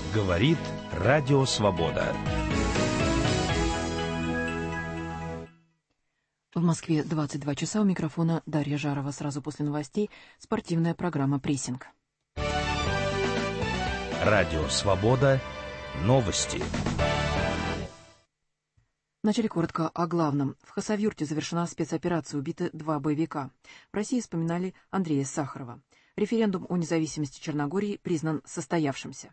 Говорит Радио Свобода. В Москве 22 часа. У микрофона Дарья Жарова. Сразу после новостей спортивная программа «Прессинг». Радио Свобода. Новости. Вначале коротко о главном. В Хасавюрте завершена спецоперация, убиты 2 боевика. В России вспоминали Андрея Сахарова. Референдум о независимости Черногории признан состоявшимся.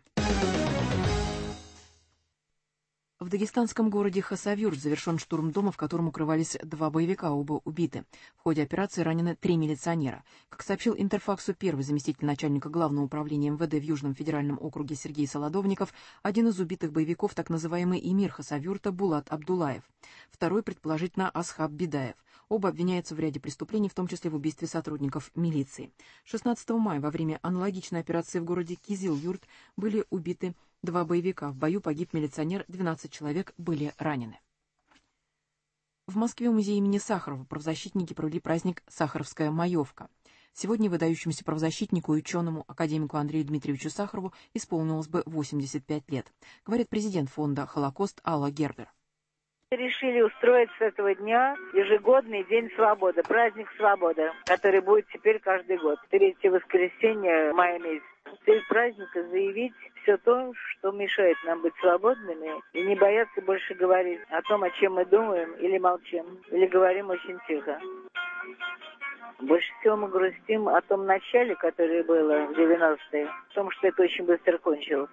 В дагестанском городе Хасавюрт завершен штурм дома, в котором укрывались 2 боевика, оба убиты. В ходе операции ранены 3 милиционера. Как сообщил Интерфаксу первый заместитель начальника Главного управления МВД в Южном федеральном округе Сергей Солодовников, один из убитых боевиков, так называемый эмир Хасавюрта Булат Абдулаев. Второй, предположительно, Асхаб Бидаев. Оба обвиняются в ряде преступлений, в том числе в убийстве сотрудников милиции. 16 мая во время аналогичной операции в городе Кизил-Юрт были убиты 2 боевика. В бою погиб милиционер, 12 человек были ранены. В Москве у музея имени Сахарова правозащитники провели праздник «Сахаровская маевка». Сегодня выдающемуся правозащитнику и ученому академику Андрею Дмитриевичу Сахарову исполнилось бы 85 лет, говорит президент фонда «Холокост» Алла Гербер. Решили устроить с этого дня ежегодный День свободы, праздник свободы, который будет теперь каждый год, 3 воскресенье мая месяца. Цель праздника заявить все то, что мешает нам быть свободными, и не бояться больше говорить о том, о чем мы думаем, или молчим, или говорим очень тихо. Больше всего мы грустим о том начале, которое было в 90-е, о том, что это очень быстро кончилось.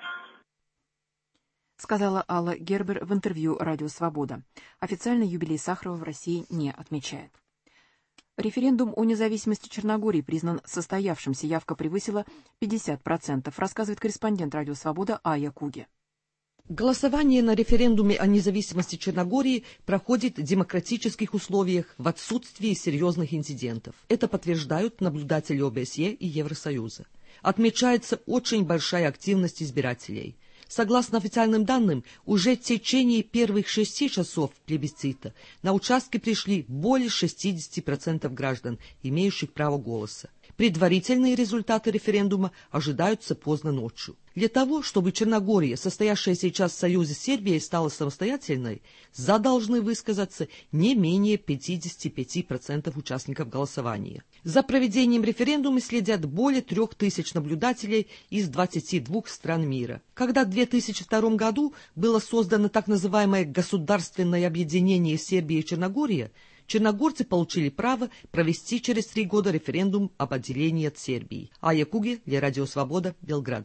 Сказала Алла Гербер в интервью «Радио Свобода». Официально юбилей Сахарова в России не отмечает. Референдум о независимости Черногории признан состоявшимся. Явка превысила 50%, рассказывает корреспондент «Радио Свобода» Ая Куге. Голосование на референдуме о независимости Черногории проходит в демократических условиях в отсутствии серьезных инцидентов. Это подтверждают наблюдатели ОБСЕ и Евросоюза. Отмечается очень большая активность избирателей. Согласно официальным данным, уже в течение первых 6 часов плебисцита на участки пришли более 60% граждан, имеющих право голоса. Предварительные результаты референдума ожидаются поздно ночью. Для того, чтобы Черногория, состоявшая сейчас в союзе с Сербией, стала самостоятельной, за должны высказаться не менее 55% участников голосования. За проведением референдума следят более 3000 наблюдателей из 22 стран мира. Когда в 2002 году было создано так называемое государственное объединение Сербии и Черногории, черногорцы получили право провести через 3 года референдум об отделении от Сербии. Ая Куге для Радио Свобода, Белград.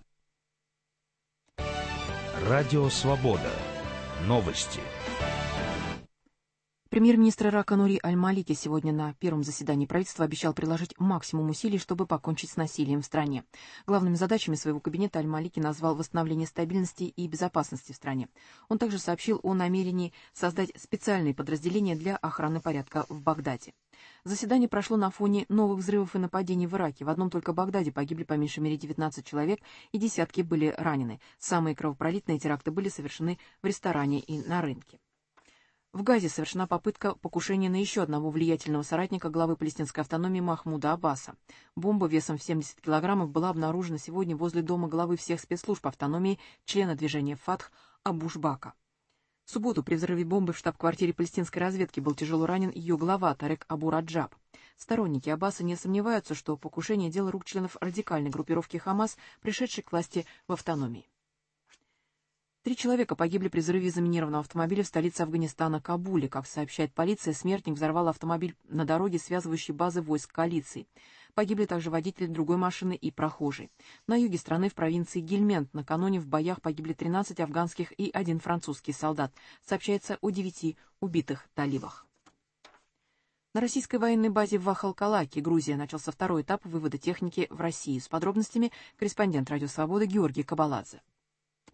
Радио Свобода. Новости. Премьер-министр Ирака Нури Аль-Малики сегодня на первом заседании правительства обещал приложить максимум усилий, чтобы покончить с насилием в стране. Главными задачами своего кабинета Аль-Малики назвал восстановление стабильности и безопасности в стране. Он также сообщил о намерении создать специальные подразделения для охраны порядка в Багдаде. Заседание прошло на фоне новых взрывов и нападений в Ираке. В одном только Багдаде погибли по меньшей мере 19 человек и десятки были ранены. Самые кровопролитные теракты были совершены в ресторане и на рынке. В Газе совершена попытка покушения на еще одного влиятельного соратника главы палестинской автономии Махмуда Аббаса. Бомба весом в 70 килограммов была обнаружена сегодня возле дома главы всех спецслужб автономии, члена движения «Фатх» Абу-Шбака. В субботу при взрыве бомбы в штаб-квартире палестинской разведки был тяжело ранен ее глава Тарек Абу-Раджаб. Сторонники Аббаса не сомневаются, что покушение – дело рук членов радикальной группировки «Хамас», пришедшей к власти в автономии. 3 человека погибли при взрыве заминированного автомобиля в столице Афганистана Кабуле. Как сообщает полиция, смертник взорвал автомобиль на дороге, связывающей базы войск коалиции. Погибли также водитель другой машины и прохожий. На юге страны, в провинции Гельмент, накануне в боях погибли 13 афганских и 1 французский солдат. Сообщается о 9 убитых талибах. На российской военной базе в Ахалкалаке, Грузия, начался 2-й этап вывода техники в Россию. С подробностями корреспондент «Радио Свобода» Георгий Кабаладзе.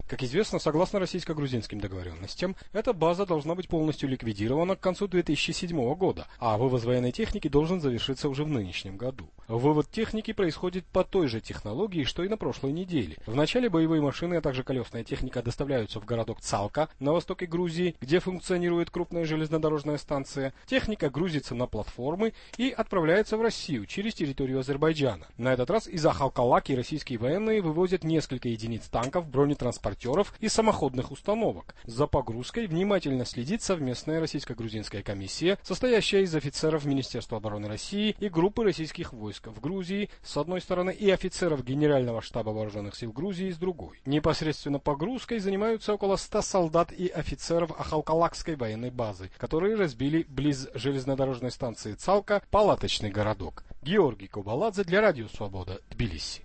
Как известно, согласно российско-грузинским договоренностям, эта база должна быть полностью ликвидирована к концу 2007 года, а вывоз военной техники должен завершиться уже в нынешнем году. Вывод техники происходит по той же технологии, что и на прошлой неделе. Вначале боевые машины, а также колесная техника доставляются в городок Цалка на востоке Грузии, где функционирует крупная железнодорожная станция. Техника грузится на платформы и отправляется в Россию через территорию Азербайджана. На этот раз из Ахалкалаки российские военные вывозят несколько единиц танков, бронетранспортеров и самоходных установок. За погрузкой внимательно следит совместная российско-грузинская комиссия, состоящая из офицеров Министерства обороны России и группы российских войск в Грузии с одной стороны и офицеров Генерального штаба вооруженных сил Грузии с другой. Непосредственно погрузкой занимаются около 100 солдат и офицеров Ахалкалакской военной базы, которые разбили близ железнодорожной станции Цалка палаточный городок. Георгий Кобаладзе для Радио Свобода, Тбилиси.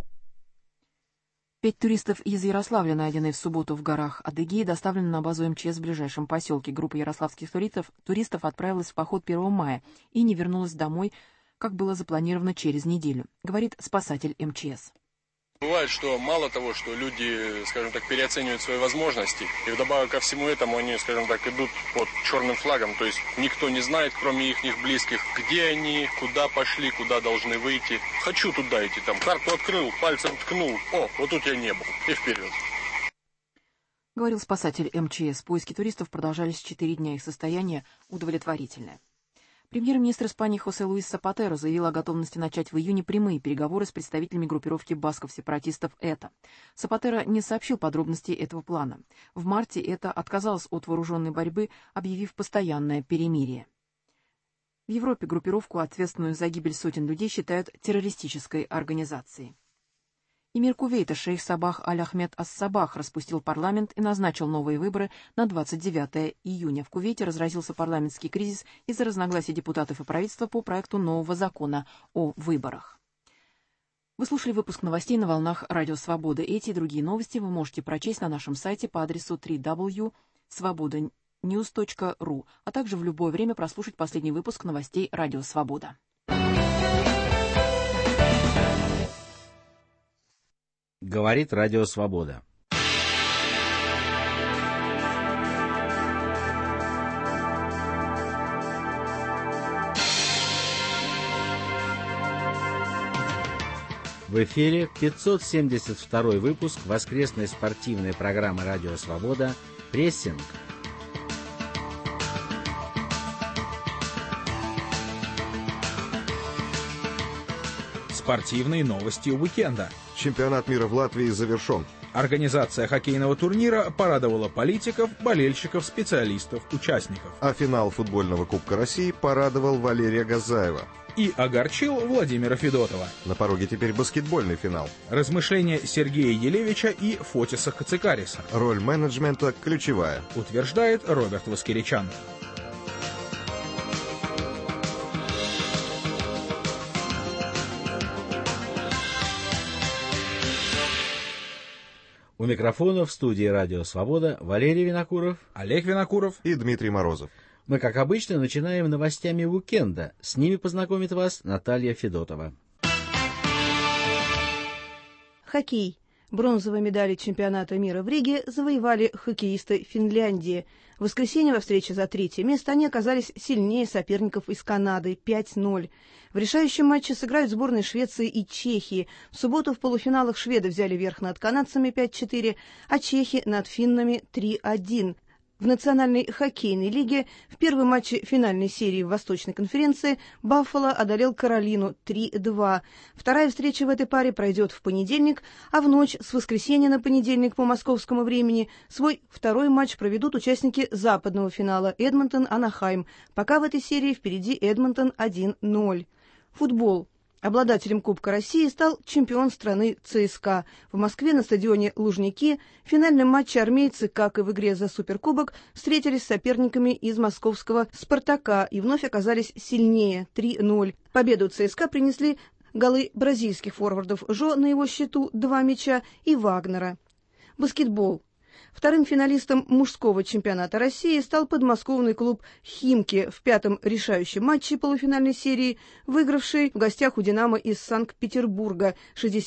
5 туристов из Ярославля, найденные в субботу в горах Адыгеи, доставлены на базу МЧС в ближайшем поселке. Группа ярославских туристов отправилась в поход 1 мая и не вернулась домой, как было запланировано, через неделю, говорит спасатель МЧС. Бывает, что мало того, что люди, скажем так, переоценивают свои возможности, и вдобавок ко всему этому они, скажем так, идут под черным флагом, то есть никто не знает, кроме их близких, где они, куда пошли, куда должны выйти. Хочу туда идти, там, карту открыл, пальцем ткнул, о, вот тут я не был, и вперед. Говорил спасатель МЧС. Поиски туристов продолжались 4 дня, их состояние удовлетворительное. Премьер-министр Испании Хосе Луис Сапатеро заявил о готовности начать в июне прямые переговоры с представителями группировки басков-сепаратистов ЭТА. Сапатеро не сообщил подробностей этого плана. В марте ЭТА отказалась от вооруженной борьбы, объявив постоянное перемирие. В Европе группировку, ответственную за гибель сотен людей, считают террористической организацией. Эмир Кувейта шейх Сабах Аль-Ахмед Ас-Сабах распустил парламент и назначил новые выборы на 29 июня. В Кувейте разразился парламентский кризис из-за разногласий депутатов и правительства по проекту нового закона о выборах. Вы слушали выпуск новостей на волнах Радио Свобода. Эти и другие новости вы можете прочесть на нашем сайте по адресу www.svobodanews.ru, а также в любое время прослушать последний выпуск новостей Радио Свобода. Говорит Радио Свобода. В эфире 572 выпуск воскресной спортивной программы Радио Свобода «Прессинг». Спортивные новости уикенда. Чемпионат мира в Латвии завершен. Организация хоккейного турнира порадовала политиков, болельщиков, специалистов, участников. А финал футбольного Кубка России порадовал Валерия Газаева. И огорчил Владимира Федотова. На пороге теперь баскетбольный финал. Размышления Сергея Елевича и Фотиса Хацикариса. Роль менеджмента ключевая, утверждает Роберт Воскеричан. У микрофона в студии Радио Свобода Валерий Винокуров, Олег Винокуров и Дмитрий Морозов. Мы, как обычно, начинаем новостями уикенда. С ними познакомит вас Наталья Федотова. Хоккей. Бронзовые медали чемпионата мира в Риге завоевали хоккеисты Финляндии. В воскресенье во встрече за 3-е место они оказались сильнее соперников из Канады 5-0. В решающем матче сыграют сборные Швеции и Чехии. В субботу в полуфиналах шведы взяли верх над канадцами 5-4, а чехи над финнами 3-1. В Национальной хоккейной лиге в первом матче финальной серии в Восточной конференции Баффало одолел Каролину 3-2. Вторая встреча в этой паре пройдет в понедельник, а в ночь с воскресенья на понедельник по московскому времени свой второй матч проведут участники западного финала Эдмонтон-Анахайм. Пока в этой серии впереди Эдмонтон 1-0. Футбол. Обладателем Кубка России стал чемпион страны ЦСКА. В Москве на стадионе Лужники в финальном матче армейцы, как и в игре за Суперкубок, встретились с соперниками из московского «Спартака» и вновь оказались сильнее 3-0. Победу ЦСКА принесли голы бразильских форвардов Жо, на его счету 2 мяча, и Вагнера. Баскетбол. Вторым финалистом мужского чемпионата России стал подмосковный клуб «Химки» в пятом решающем матче полуфинальной серии, выигравший в гостях у «Динамо» из Санкт-Петербурга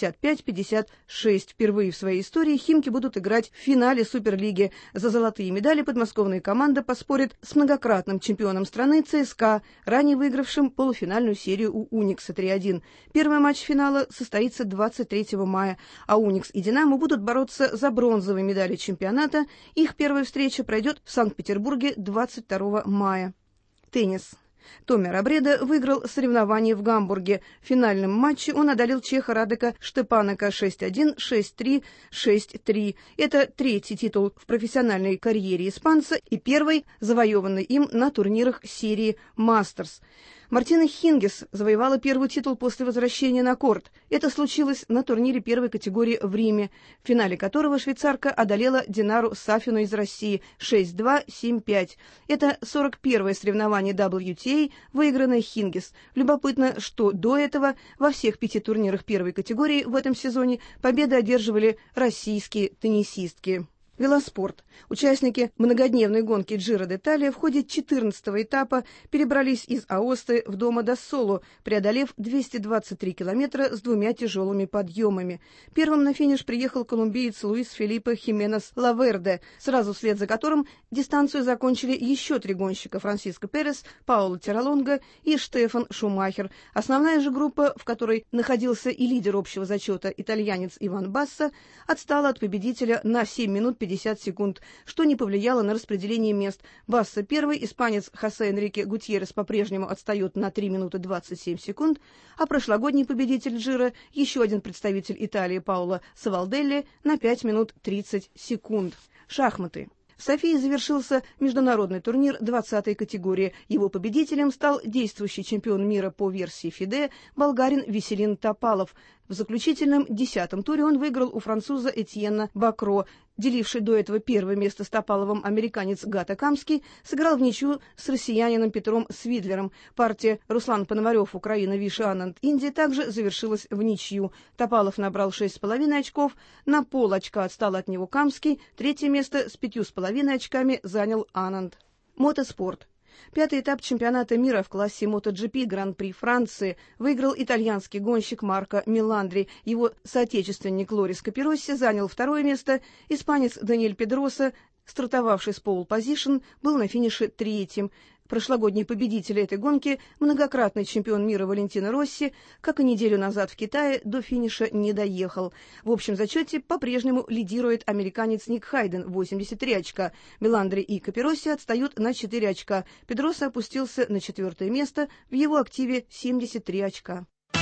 65-56. Впервые в своей истории «Химки» будут играть в финале Суперлиги. За золотые медали подмосковная команда поспорит с многократным чемпионом страны ЦСКА, ранее выигравшим полуфинальную серию у «Уникса» 3-1. Первый матч финала состоится 23 мая, а «Уникс» и «Динамо» будут бороться за бронзовые медали чемпионата. Их первая встреча пройдет в Санкт-Петербурге 22 мая. Теннис. Томми Рабреда выиграл соревнование в Гамбурге. В финальном матче он одолел чеха Радека Штепанака 6-1, 6-3, 6-3. Это третий титул в профессиональной карьере испанца и первый, завоеванный им на турнирах серии «Мастерс». Мартина Хингис завоевала первый титул после возвращения на корт. Это случилось на турнире первой категории в Риме, в финале которого швейцарка одолела Динару Сафину из России 6-2, 7-5. Это 41-е соревнование WTA, выигранное Хингис. Любопытно, что до этого во всех 5 турнирах первой категории в этом сезоне победы одерживали российские теннисистки. Велоспорт. Участники многодневной гонки Джиро д'Италия в ходе 14-го этапа перебрались из Аосты в Домо-д-Соло, преодолев 223 километра с 2 тяжелыми подъемами. Первым на финиш приехал колумбиец Луис Фелипе Хименес Лаверде, сразу вслед за которым дистанцию закончили еще 3 гонщика: Франсиско Перес, Пауло Терралонго и Штефан Шумахер. Основная же группа, в которой находился и лидер общего зачета итальянец Иван Басса, отстала от победителя на 7 минут 50 секунд, что не повлияло на распределение мест. Басса первый, испанец Хосе Энрике Гутьеррес по-прежнему отстает на 3 минуты 27 секунд, а прошлогодний победитель Джиро, еще один представитель Италии Паоло Савалделли, на 5 минут 30 секунд. Шахматы. В Софии завершился международный турнир 20-й категории. Его победителем стал действующий чемпион мира по версии ФИДЕ болгарин Веселин Топалов. В заключительном 10-м туре он выиграл у француза Этьенна Бакро. Деливший до этого первое место с Топаловым американец Гата Камский сыграл в ничью с россиянином Петром Свидлером. Партия Руслан Пономарев, Украина, Виши Ананд, Индия также завершилась в ничью. Топалов набрал 6,5 очков, на полочка отстал от него Камский, третье место с 5,5 очками занял Ананд. Мотоспорт. 5-й этап чемпионата мира в классе MotoGP Гран-при Франции выиграл итальянский гонщик Марко Меландри. Его соотечественник Лорис Капиросси занял 2-е место. Испанец Даниэль Педроса, стартовавший с пол-позишн, был на финише 3-м. Прошлогодний победитель этой гонки, многократный чемпион мира Валентино Росси, как и неделю назад в Китае, до финиша не доехал. В общем зачете по-прежнему лидирует американец Ник Хайден, 83 очка. Меландри и Капиросси отстают на 4 очка. Педроса опустился на 4-е место, в его активе 73 очка.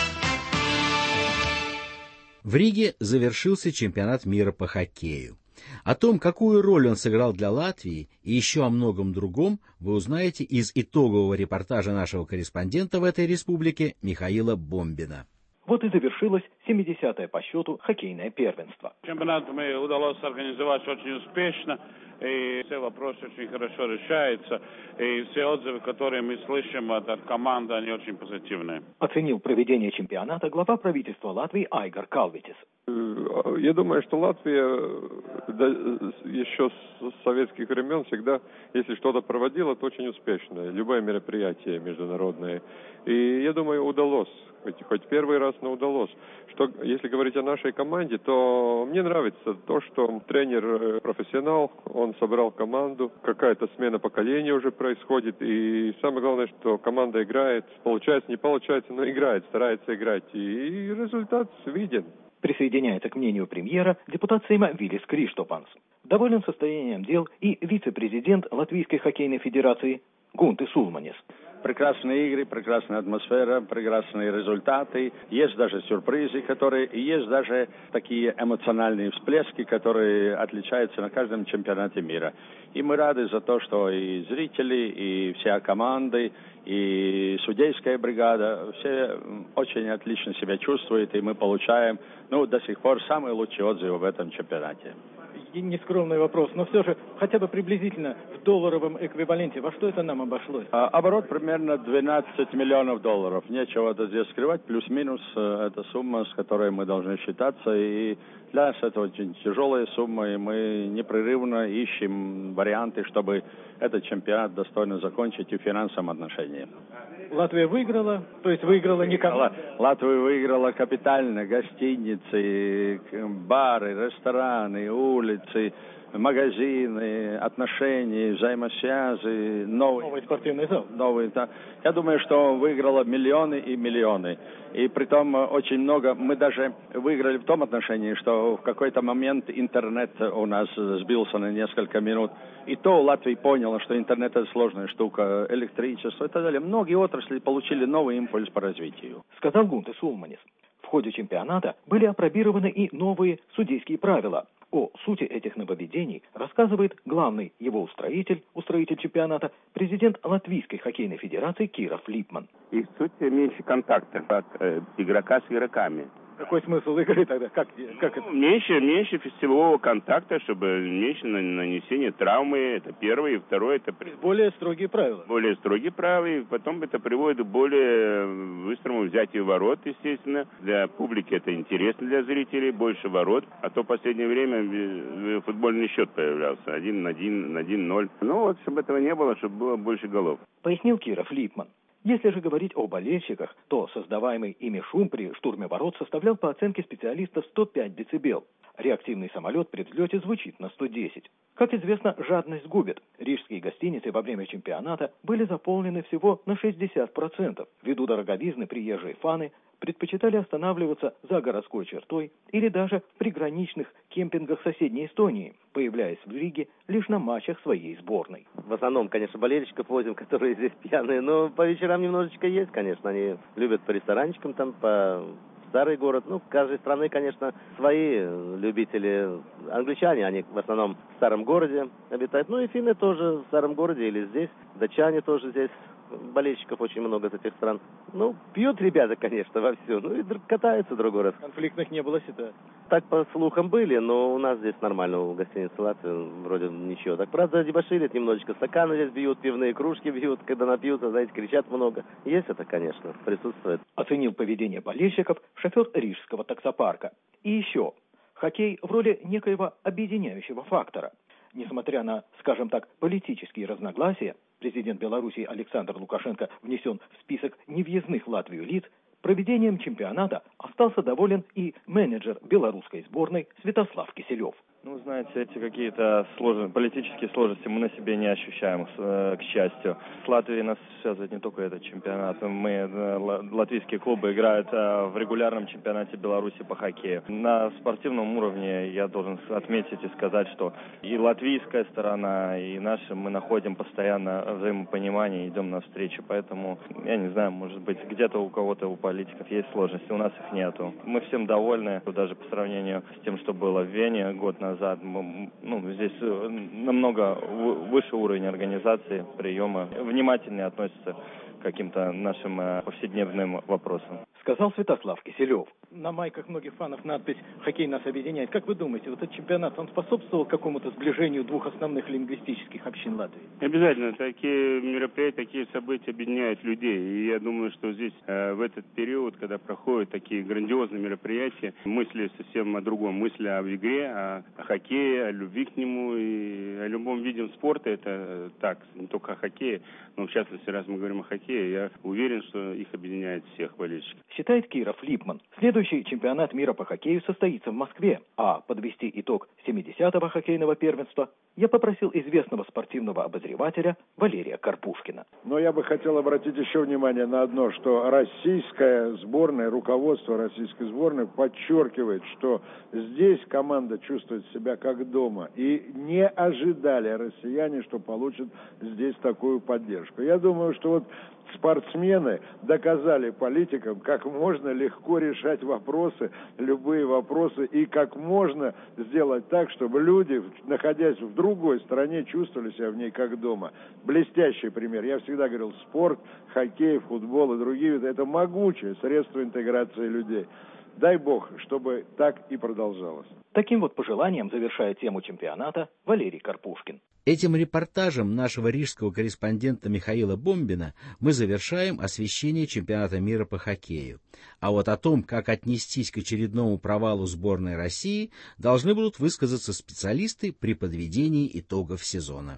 В Риге завершился чемпионат мира по хоккею. О том, какую роль он сыграл для Латвии, и еще о многом другом, вы узнаете из итогового репортажа нашего корреспондента в этой республике Михаила Бомбина. Вот и завершилось 70-е по счету хоккейное первенство. Чемпионат мне удалось организовать очень успешно, и все вопросы очень хорошо решаются, и все отзывы, которые мы слышим от команды, они очень позитивные. Оценил проведение чемпионата глава правительства Латвии Айгар Калвитис. Я думаю, что Латвия еще с советских времен всегда, если что-то проводила, то очень успешно. Любое мероприятие международное. И я думаю, удалось. Хоть первый раз, но удалось. Что, если говорить о нашей команде, то мне нравится то, что тренер профессионал, он собрал команду, какая-то смена поколения уже происходит. И самое главное, что команда играет. Получается, не получается, но играет, старается играть. И результат виден. Присоединяется к мнению премьера депутат Сейма Вилис Криштопанс. Доволен состоянием дел и вице-президент Латвийской хоккейной федерации Гунты Сулманис. Прекрасные игры, прекрасная атмосфера, прекрасные результаты. Есть даже сюрпризы, есть даже такие эмоциональные всплески, которые отличаются на каждом чемпионате мира. И мы рады за то, что и зрители, и вся команда, и судейская бригада, все очень отлично себя чувствуют, и мы получаем, до сих пор самые лучшие отзывы в этом чемпионате. И не скрою, скромный вопрос, но все же хотя бы приблизительно в долларовом эквиваленте, во что это нам обошлось? Оборот примерно 12 миллионов долларов. Нечего это здесь скрывать. Плюс-минус это сумма, с которой мы должны считаться. И для нас это очень тяжелая сумма, и мы непрерывно ищем варианты, чтобы этот чемпионат достойно закончить и в финансовом отношении. Латвия выиграла, то есть выиграла не команда. Латвия выиграла капитально. Гостиницы, бары, рестораны, улицы, магазины, отношения, взаимосвязи, новый спортивный зал. Да. Я думаю, что выиграла миллионы и миллионы. И притом очень много, мы даже выиграли в том отношении, что в какой-то момент интернет у нас сбился на несколько минут. И то Латвия поняла, что интернет это сложная штука, электричество и так далее. Многие отрасли получили новый импульс по развитию. Сказал Гунте Сулманис. В ходе чемпионата были апробированы и новые судейские правила. О сути этих нововведений рассказывает главный его устроитель чемпионата, президент Латвийской хоккейной федерации Кира Флипман. Их суть меньше контактов от игрока с игроками. Какой смысл игры тогда? Как это? Меньше силового контакта, чтобы меньше нанесения травмы. Это первое. И второе, это... Более строгие правила. Более строгие правила. И потом это приводит к более быстрому взятию ворот, естественно. Для публики это интересно, для зрителей. Больше ворот. А то в последнее время футбольный счет появлялся. 1-1, 1-0. Ну вот, чтобы этого не было, чтобы было больше голов. Пояснил Кира Флипман. Если же говорить о болельщиках, то создаваемый ими шум при штурме ворот составлял по оценке специалистов 105 дБ. Реактивный самолет при взлете звучит на 110. Как известно, жадность губит. Рижские гостиницы во время чемпионата были заполнены всего на 60%. Ввиду дороговизны приезжие фаны предпочитали останавливаться за городской чертой или даже в приграничных кемпингах соседней Эстонии, появляясь в Риге лишь на матчах своей сборной. В основном, конечно, болельщиков возим, которые здесь пьяные, но по вечерам немножечко есть, конечно. Они любят по ресторанчикам, там, по старый город. Ну, в каждой страны, конечно, свои любители. Англичане, они в основном в старом городе обитают. Ну и финны тоже в старом городе или здесь. Датчане тоже здесь. Болельщиков очень много из этих стран. Ну, пьют ребята, конечно, вовсю. Ну и катаются в другой раз. Конфликтных не было ситуаций? Так, по слухам, были, но у нас здесь нормально, у гостиницы Латвии вроде ничего. Так, правда, дебоширят немножечко. Стаканы здесь бьют, пивные кружки бьют. Когда напьются, знаете, кричат много. Есть это, конечно, присутствует. Оценил поведение болельщиков шофер рижского таксопарка. И еще. Хоккей в роли некоего объединяющего фактора. Несмотря на, скажем так, политические разногласия, президент Беларуси Александр Лукашенко внесен в список невъездных в Латвию лиц, проведением чемпионата остался доволен и менеджер белорусской сборной Святослав Киселев. Ну, знаете, эти какие-то политические сложности мы на себе не ощущаем, к счастью. С Латвией нас связывает не только этот чемпионат. Латвийские клубы играют в регулярном чемпионате Беларуси по хоккею. На спортивном уровне я должен отметить и сказать, что и латвийская сторона, и наша, мы находим постоянно взаимопонимание, идем навстречу. Поэтому, я не знаю, может быть, где-то у кого-то, у политиков есть сложности, у нас их нету. Мы всем довольны, даже по сравнению с тем, что было в Вене год назад. Здесь намного выше уровень организации, приема, внимательнее относятся к каким-то нашим повседневным вопросам. Сказал Святослав Киселев. На майках многих фанов надпись «Хоккей нас объединяет». Как вы думаете, вот этот чемпионат, он способствовал какому-то сближению двух основных лингвистических общин Латвии? Обязательно. Такие мероприятия, такие события объединяют людей. И я думаю, что здесь в этот период, когда проходят такие грандиозные мероприятия, мысли совсем о другом. Мысли о игре, о хоккее, о любви к нему и о любом виде спорта. Это так, не только о хоккее, но в частности, раз мы говорим о хоккее, я уверен, что их объединяет всех болельщиков. Считает Кира Флипман. Следующий чемпионат мира по хоккею состоится в Москве, а подвести итог 70-го хоккейного первенства я попросил известного спортивного обозревателя Валерия Карпушкина. Но я бы хотел обратить еще внимание на одно, что российская сборная, руководство российской сборной подчеркивает, что здесь команда чувствует себя как дома. И не ожидали россияне, что получат здесь такую поддержку. Я думаю, что вот спортсмены доказали политикам, как можно легко решать вопросы, любые вопросы, и как можно сделать так, чтобы люди, находясь в другой стране, чувствовали себя в ней как дома. Блестящий пример. Я всегда говорил, спорт, хоккей, футбол и другие виды – это могучее средство интеграции людей. дай бог, чтобы так и продолжалось. Таким вот пожеланием завершает тему чемпионата Валерий Карпушкин. Этим репортажем нашего рижского корреспондента Михаила Бомбина мы завершаем освещение чемпионата мира по хоккею. А вот о том, как отнестись к очередному провалу сборной России, должны будут высказаться специалисты при подведении итогов сезона.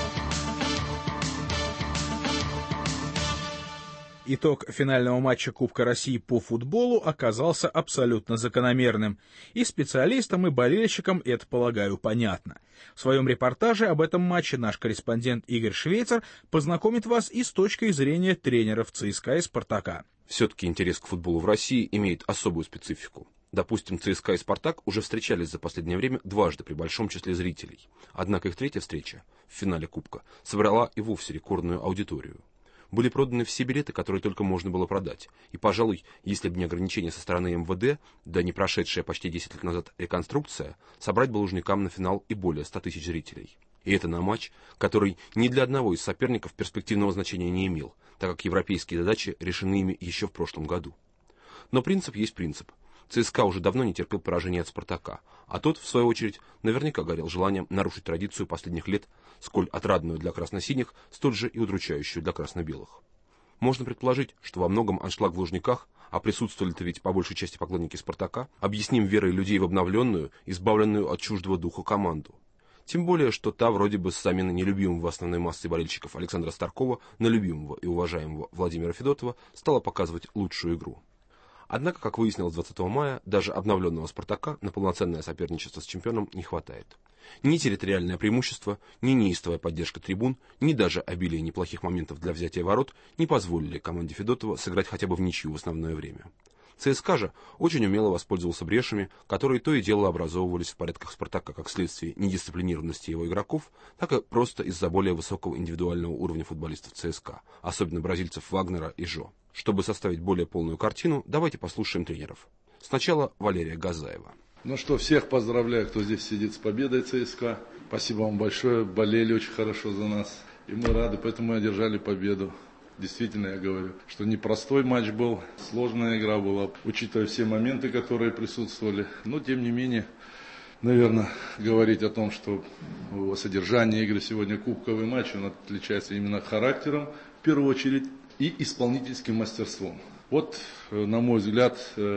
Итог финального матча Кубка России по футболу оказался абсолютно закономерным. И специалистам, и болельщикам это, полагаю, понятно. В своем репортаже об этом матче наш корреспондент Игорь Швейцар познакомит вас и с точки зрения тренеров ЦСКА и «Спартака». Все-таки интерес к футболу в России имеет особую специфику. Допустим, ЦСКА и «Спартак» уже встречались за последнее время дважды при большом числе зрителей. Однако их третья встреча в финале Кубка собрала и вовсе рекордную аудиторию. Были проданы все билеты, которые только можно было продать. И, пожалуй, если бы не ограничения со стороны МВД, да не прошедшая почти 10 лет назад реконструкция, собрать бы Лужникам на финал и более 100 тысяч зрителей. И это на матч, который ни для одного из соперников перспективного значения не имел, так как европейские задачи решены ими еще в прошлом году. Но принцип есть принцип. ЦСКА уже давно не терпел поражения от «Спартака», а тот, в свою очередь, наверняка горел желанием нарушить традицию последних лет, сколь отрадную для красно-синих, столь же и удручающую для красно-белых. Можно предположить, что во многом аншлаг в Лужниках, а присутствовали-то ведь по большей части поклонники «Спартака», объясним верой людей в обновленную, избавленную от чуждого духа команду. Тем более, что та вроде бы с заменой нелюбимого основной массы болельщиков Александра Старкова на любимого и уважаемого Владимира Федотова стала показывать лучшую игру. Однако, как выяснилось 20 мая, даже обновленного «Спартака» на полноценное соперничество с чемпионом не хватает. Ни территориальное преимущество, ни неистовая поддержка трибун, ни даже обилие неплохих моментов для взятия ворот не позволили команде Федотова сыграть хотя бы в ничью в основное время. ЦСКА же очень умело воспользовался брешами, которые то и дело образовывались в порядках «Спартака» как следствие недисциплинированности его игроков, так и просто из-за более высокого индивидуального уровня футболистов ЦСКА, особенно бразильцев Вагнера и Жо. Чтобы составить более полную картину, давайте послушаем тренеров. Сначала Валерия Газаева. Ну что, всех поздравляю, кто здесь сидит, с победой ЦСКА. Спасибо вам большое, болели очень хорошо за нас. И мы рады, поэтому мы одержали победу. Действительно, я говорю, что непростой матч был, сложная игра была, учитывая все моменты, которые присутствовали. Но, тем не менее, наверное, говорить о том, что содержание игры сегодня кубковый матч, он отличается именно характером, в первую очередь, и исполнительским мастерством. Вот, на мой взгляд,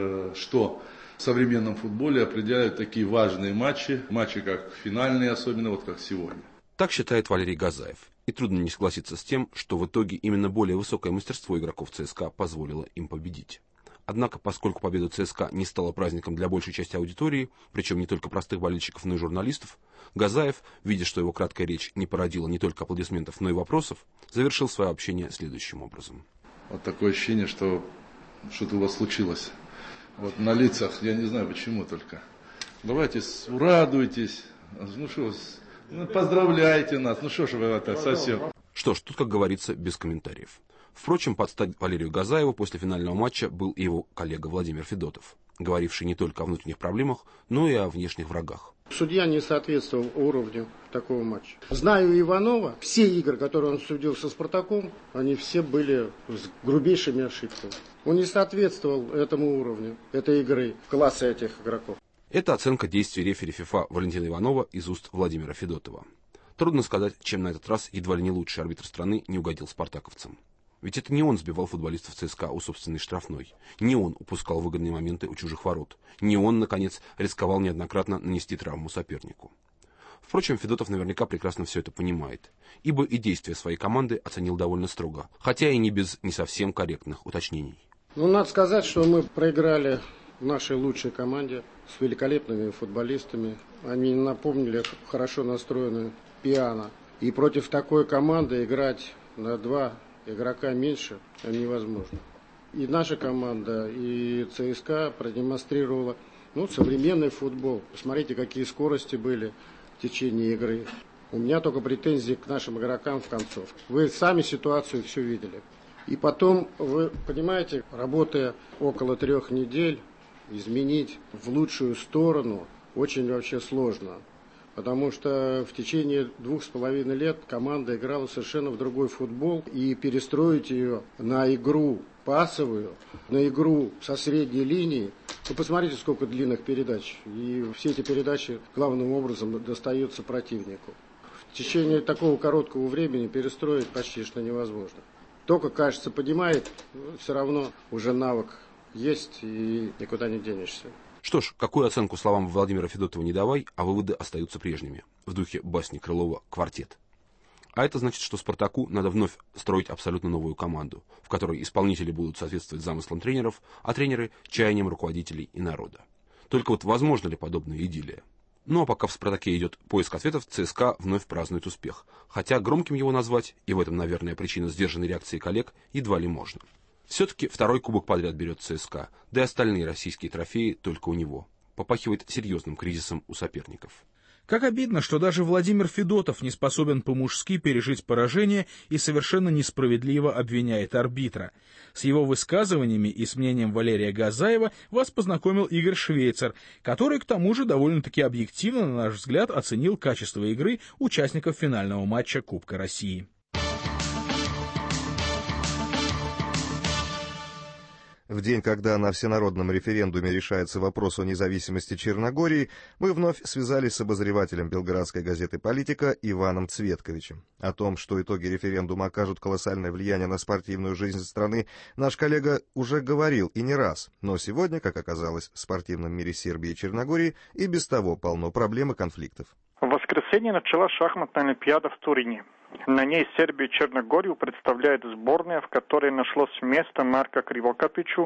что в современном футболе определяют такие важные матчи как финальные, особенно вот как сегодня. Так считает Валерий Газаев. И трудно не согласиться с тем, что в итоге именно более высокое мастерство игроков ЦСКА позволило им победить. Однако, поскольку победа ЦСКА не стала праздником для большей части аудитории, причем не только простых болельщиков, но и журналистов, Газаев, видя, что его краткая речь не породила не только аплодисментов, но и вопросов, завершил свое общение следующим образом. Вот такое ощущение, что что-то у вас случилось. Вот на лицах, я не знаю почему только. Давайте радуйтесь. Ну что, поздравляйте нас. Ну что ж вы это совсем. Что ж, тут, как говорится, без комментариев. Впрочем, под стать Валерию Газаеву после финального матча был и его коллега Владимир Федотов, говоривший не только о внутренних проблемах, но и о внешних врагах. Судья не соответствовал уровню такого матча. Знаю Иванова, все игры, которые он судил со «Спартаком», они все были с грубейшими ошибками. Он не соответствовал этому уровню, этой игры, класса этих игроков. Это оценка действий рефери ФИФА Валентина Иванова из уст Владимира Федотова. Трудно сказать, чем на этот раз едва ли не лучший арбитр страны не угодил спартаковцам. Ведь это не он сбивал футболистов ЦСКА у собственной штрафной, не он упускал выгодные моменты у чужих ворот, не он, наконец, рисковал неоднократно нанести травму сопернику. Впрочем, Федотов наверняка прекрасно все это понимает, ибо и действия своей команды оценил довольно строго, хотя и не без не совсем корректных уточнений. Надо сказать, что мы проиграли нашей лучшей команде с великолепными футболистами. Они напомнили хорошо настроенную Пиано. И против такой команды играть на 2 игрока меньше невозможно. И наша команда, и ЦСКА продемонстрировала современный футбол. Посмотрите, какие скорости были в течение игры. У меня только претензии к нашим игрокам в концовке. Вы сами ситуацию все видели. И потом, вы понимаете, работая около 3 недель, изменить в лучшую сторону очень вообще сложно. Потому что в течение 2,5 лет команда играла совершенно в другой футбол. И перестроить ее на игру пасовую, на игру со средней линии Вы посмотрите, сколько длинных передач. И все эти передачи главным образом достаются противнику. В течение такого короткого времени перестроить почти что невозможно. Только, кажется, поднимает, все равно уже навык есть и никуда не денешься. Что ж, какую оценку словам Владимира Федотова не давай, а выводы остаются прежними. В духе басни Крылова «Квартет». А это значит, что «Спартаку» надо вновь строить абсолютно новую команду, в которой исполнители будут соответствовать замыслам тренеров, а тренеры – чаяниям руководителей и народа. Только вот возможно ли подобная идиллия? Ну а пока в «Спартаке» идет поиск ответов, ЦСКА вновь празднует успех. Хотя громким его назвать, и в этом, наверное, причина сдержанной реакции коллег, едва ли можно. Все-таки второй кубок подряд берет ЦСКА, да и остальные российские трофеи только у него. Попахивает серьезным кризисом у соперников. Как обидно, что даже Владимир Федотов не способен по-мужски пережить поражение и совершенно несправедливо обвиняет арбитра. С его высказываниями и с мнением Валерия Газаева вас познакомил Игорь Швейцар, который, к тому же, довольно-таки объективно, на наш взгляд, оценил качество игры участников финального матча Кубка России. В день, когда на всенародном референдуме решается вопрос о независимости Черногории, мы вновь связались с обозревателем белградской газеты «Политика» Иваном Цветковичем. О том, что итоги референдума окажут колоссальное влияние на спортивную жизнь страны, наш коллега уже говорил и не раз. Но сегодня, как оказалось, в спортивном мире Сербии и Черногории и без того полно проблем и конфликтов. В воскресенье началась шахматная олимпиада в Турине. На ней Сербию и Черногорию представляет сборная, в которой нашлось место Марка Кривокапичу,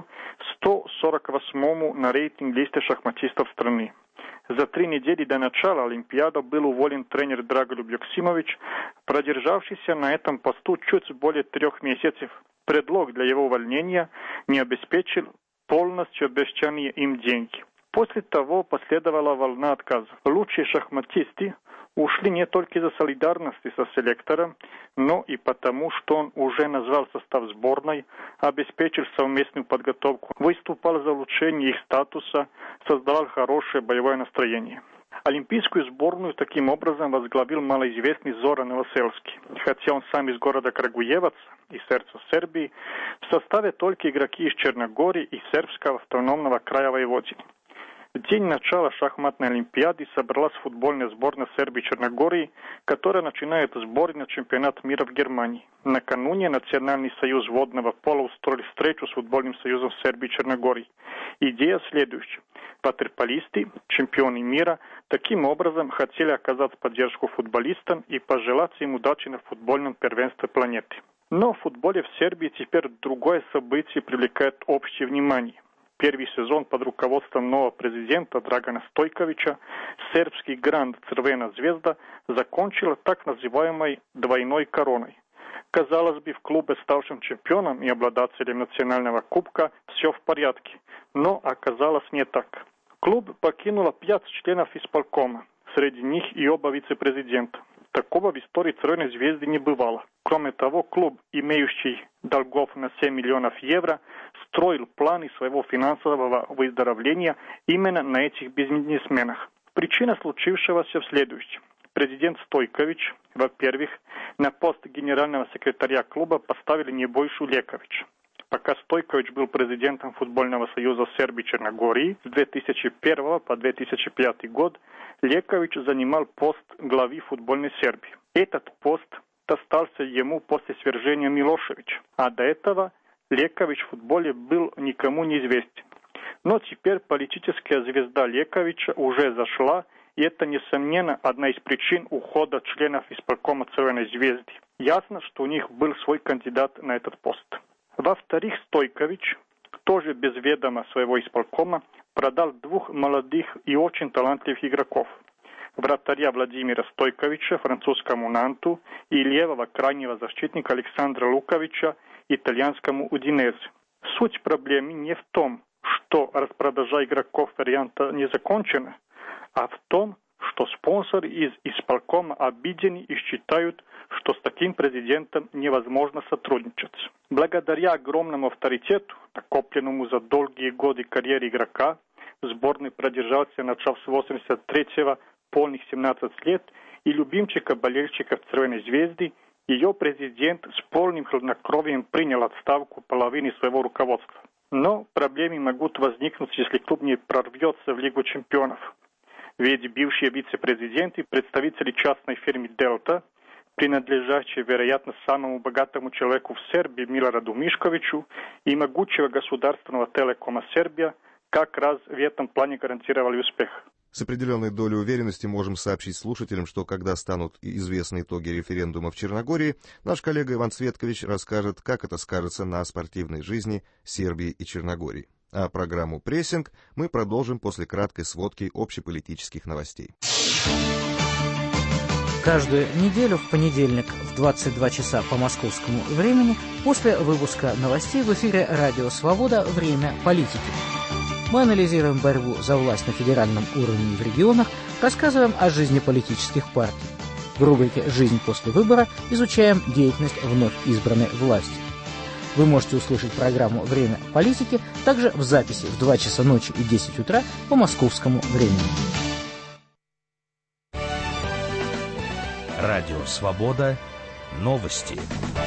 148-му на рейтинг-листе шахматистов страны. За 3 недели до начала Олимпиады был уволен тренер Драголюб Йоксимович, продержавшийся на этом посту чуть более 3 месяцев. Предлог для его увольнения не обеспечил полностью обещанные им деньги. После того последовала волна отказов. Лучшие шахматисты ушли не только из-за солидарности со селектором, но и потому, что он уже назвал состав сборной, обеспечил совместную подготовку, выступал за улучшение их статуса, создавал хорошее боевое настроение. Олимпийскую сборную таким образом возглавил малоизвестный Зоран Новосельский. Хотя он сам из города Крагуеваc, из сердца Сербии, в составе только игроки из Черногории и Сербского автономного края Воеводины. В день начала шахматной олимпиады собралась футбольная сборная Сербии и Черногории, которая начинает сборы на чемпионат мира в Германии. Накануне Национальный союз водного пола устроил встречу с футбольным союзом Сербии и Черногории. Идея следующая. Ватерполисты, чемпионы мира, таким образом хотели оказать поддержку футболистам и пожелать им удачи на футбольном первенстве планеты. Но в футболе в Сербии теперь другое событие привлекает общее внимание. Первый сезон под руководством нового президента Драгана Стойковича сербский гранд «Црвена звезда» закончил так называемой двойной короной. Казалось бы, в клубе, ставшем чемпионом и обладателем национального кубка, все в порядке, но оказалось не так. Клуб покинуло 5 членов исполкома, среди них и оба вице-президента. Такого в истории «Црвеной звезды» не бывало. Кроме того, клуб, имеющий долгов на 7 миллионов евро, строил планы своего финансового выздоровления именно на этих бизнесменах. Причина случившегося в следующем. Президент Стойкович, во-первых, на пост генерального секретаря клуба поставили Небойшу Лековича. Пока Стойкович был президентом футбольного союза Сербии и Черногории с 2001 по 2005 год, Лекович занимал пост главы футбольной Сербии. Этот пост достался ему после свержения Милошевича, а до этого Лекович в футболе был никому не известен. Но теперь политическая звезда Лековича уже зашла, и это, несомненно, одна из причин ухода членов исполкома «Црвеной звезды». Ясно, что у них был свой кандидат на этот пост. Во-вторых, Стойкович, тоже без ведома своего исполкома, продал 2 молодых и очень талантливых игроков. Вратаря Владимира Стойковича французскому Нанту и левого крайнего защитника Александра Луковича итальянскому Удинезе. Суть проблемы не в том, что распродажа игроков варианта не закончена, а в том, что спонсоры из исполкома обидены и считают, что с таким президентом невозможно сотрудничать. Благодаря огромному авторитету, накопленному за долгие годы карьеры игрока, в сборной продержался, начав с 83-го, полных 17 лет, и любимчика болельщиков «Црвеной звезды», ее президент с полным хладнокровием принял отставку половины своего руководства. Но проблемы могут возникнуть, если клуб не прорвется в Лигу чемпионов. Ведь бывшие вице-президенты, представители частной фирмы «Дельта», принадлежащей, вероятно, самому богатому человеку в Сербии Милораду Мишковичу и могучего государственного телекома «Сербия», как раз в этом плане гарантировали успех. С определенной долей уверенности можем сообщить слушателям, что когда станут известны итоги референдума в Черногории, наш коллега Иван Цветкович расскажет, как это скажется на спортивной жизни Сербии и Черногории. А программу «Прессинг» мы продолжим после краткой сводки общеполитических новостей. Каждую неделю в понедельник в 22 часа по московскому времени после выпуска новостей в эфире «Радио Свобода. Время политики». Мы анализируем борьбу за власть на федеральном уровне и в регионах, рассказываем о жизни политических партий. В рубрике «Жизнь после выбора» изучаем деятельность вновь избранной власти. Вы можете услышать программу «Время политики» также в записи в 2 часа ночи и 10 утра по московскому времени. Радио «Свобода». Новости.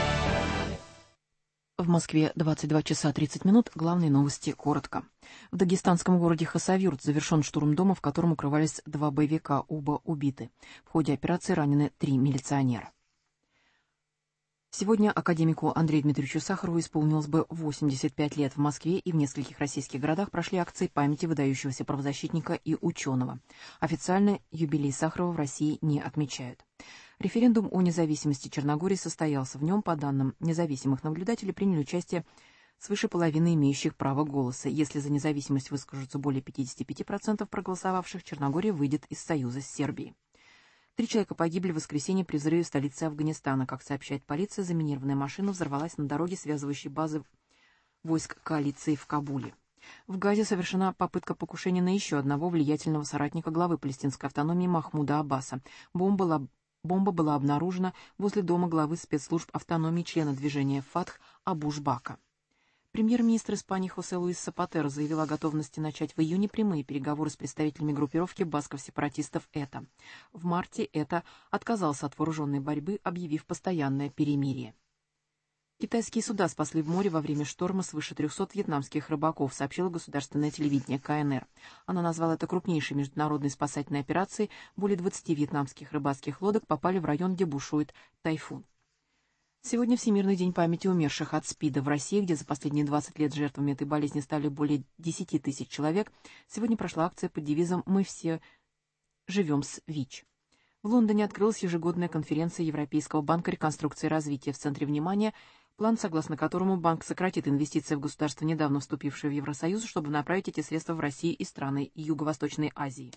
В Москве 22 часа 30 минут. Главные новости коротко. В дагестанском городе Хасавюрт завершен штурм дома, в котором укрывались 2 боевика, оба убиты. В ходе операции ранены 3 милиционера. Сегодня академику Андрею Дмитриевичу Сахарову исполнилось бы 85 лет. В Москве и в нескольких российских городах прошли акции памяти выдающегося правозащитника и ученого. Официально юбилей Сахарова в России не отмечают. Референдум о независимости Черногории состоялся. В нем, по данным независимых наблюдателей, приняли участие свыше половины имеющих право голоса. Если за независимость выскажутся более 55% проголосовавших, Черногория выйдет из союза с Сербией. 3 человека погибли в воскресенье при взрыве в столице Афганистана. Как сообщает полиция, заминированная машина взорвалась на дороге, связывающей базы войск коалиции в Кабуле. В Газе совершена попытка покушения на еще одного влиятельного соратника главы палестинской автономии Махмуда Аббаса. Бомба была обнаружена возле дома главы спецслужб автономии члена движения «Фатх» Абу-Жбака. Премьер-министр Испании Хосе Луис Сапатеро заявил о готовности начать в июне прямые переговоры с представителями группировки басков-сепаратистов «ЭТА». В марте «ЭТА» отказался от вооруженной борьбы, объявив постоянное перемирие. Китайские суда спасли в море во время шторма свыше 300 вьетнамских рыбаков, сообщило государственное телевидение КНР. Оно назвало это крупнейшей международной спасательной операцией. Более 20 вьетнамских рыбацких лодок попали в район, где бушует тайфун. Сегодня Всемирный день памяти умерших от СПИДа. В России, где за последние 20 лет жертвами этой болезни стали более 10 тысяч человек, сегодня прошла акция под девизом «Мы все живем с ВИЧ». В Лондоне открылась ежегодная конференция Европейского банка реконструкции и развития. В центре внимания план, согласно которому банк сократит инвестиции в государства, недавно вступившие в Евросоюз, чтобы направить эти средства в Россию и страны Юго-Восточной Азии.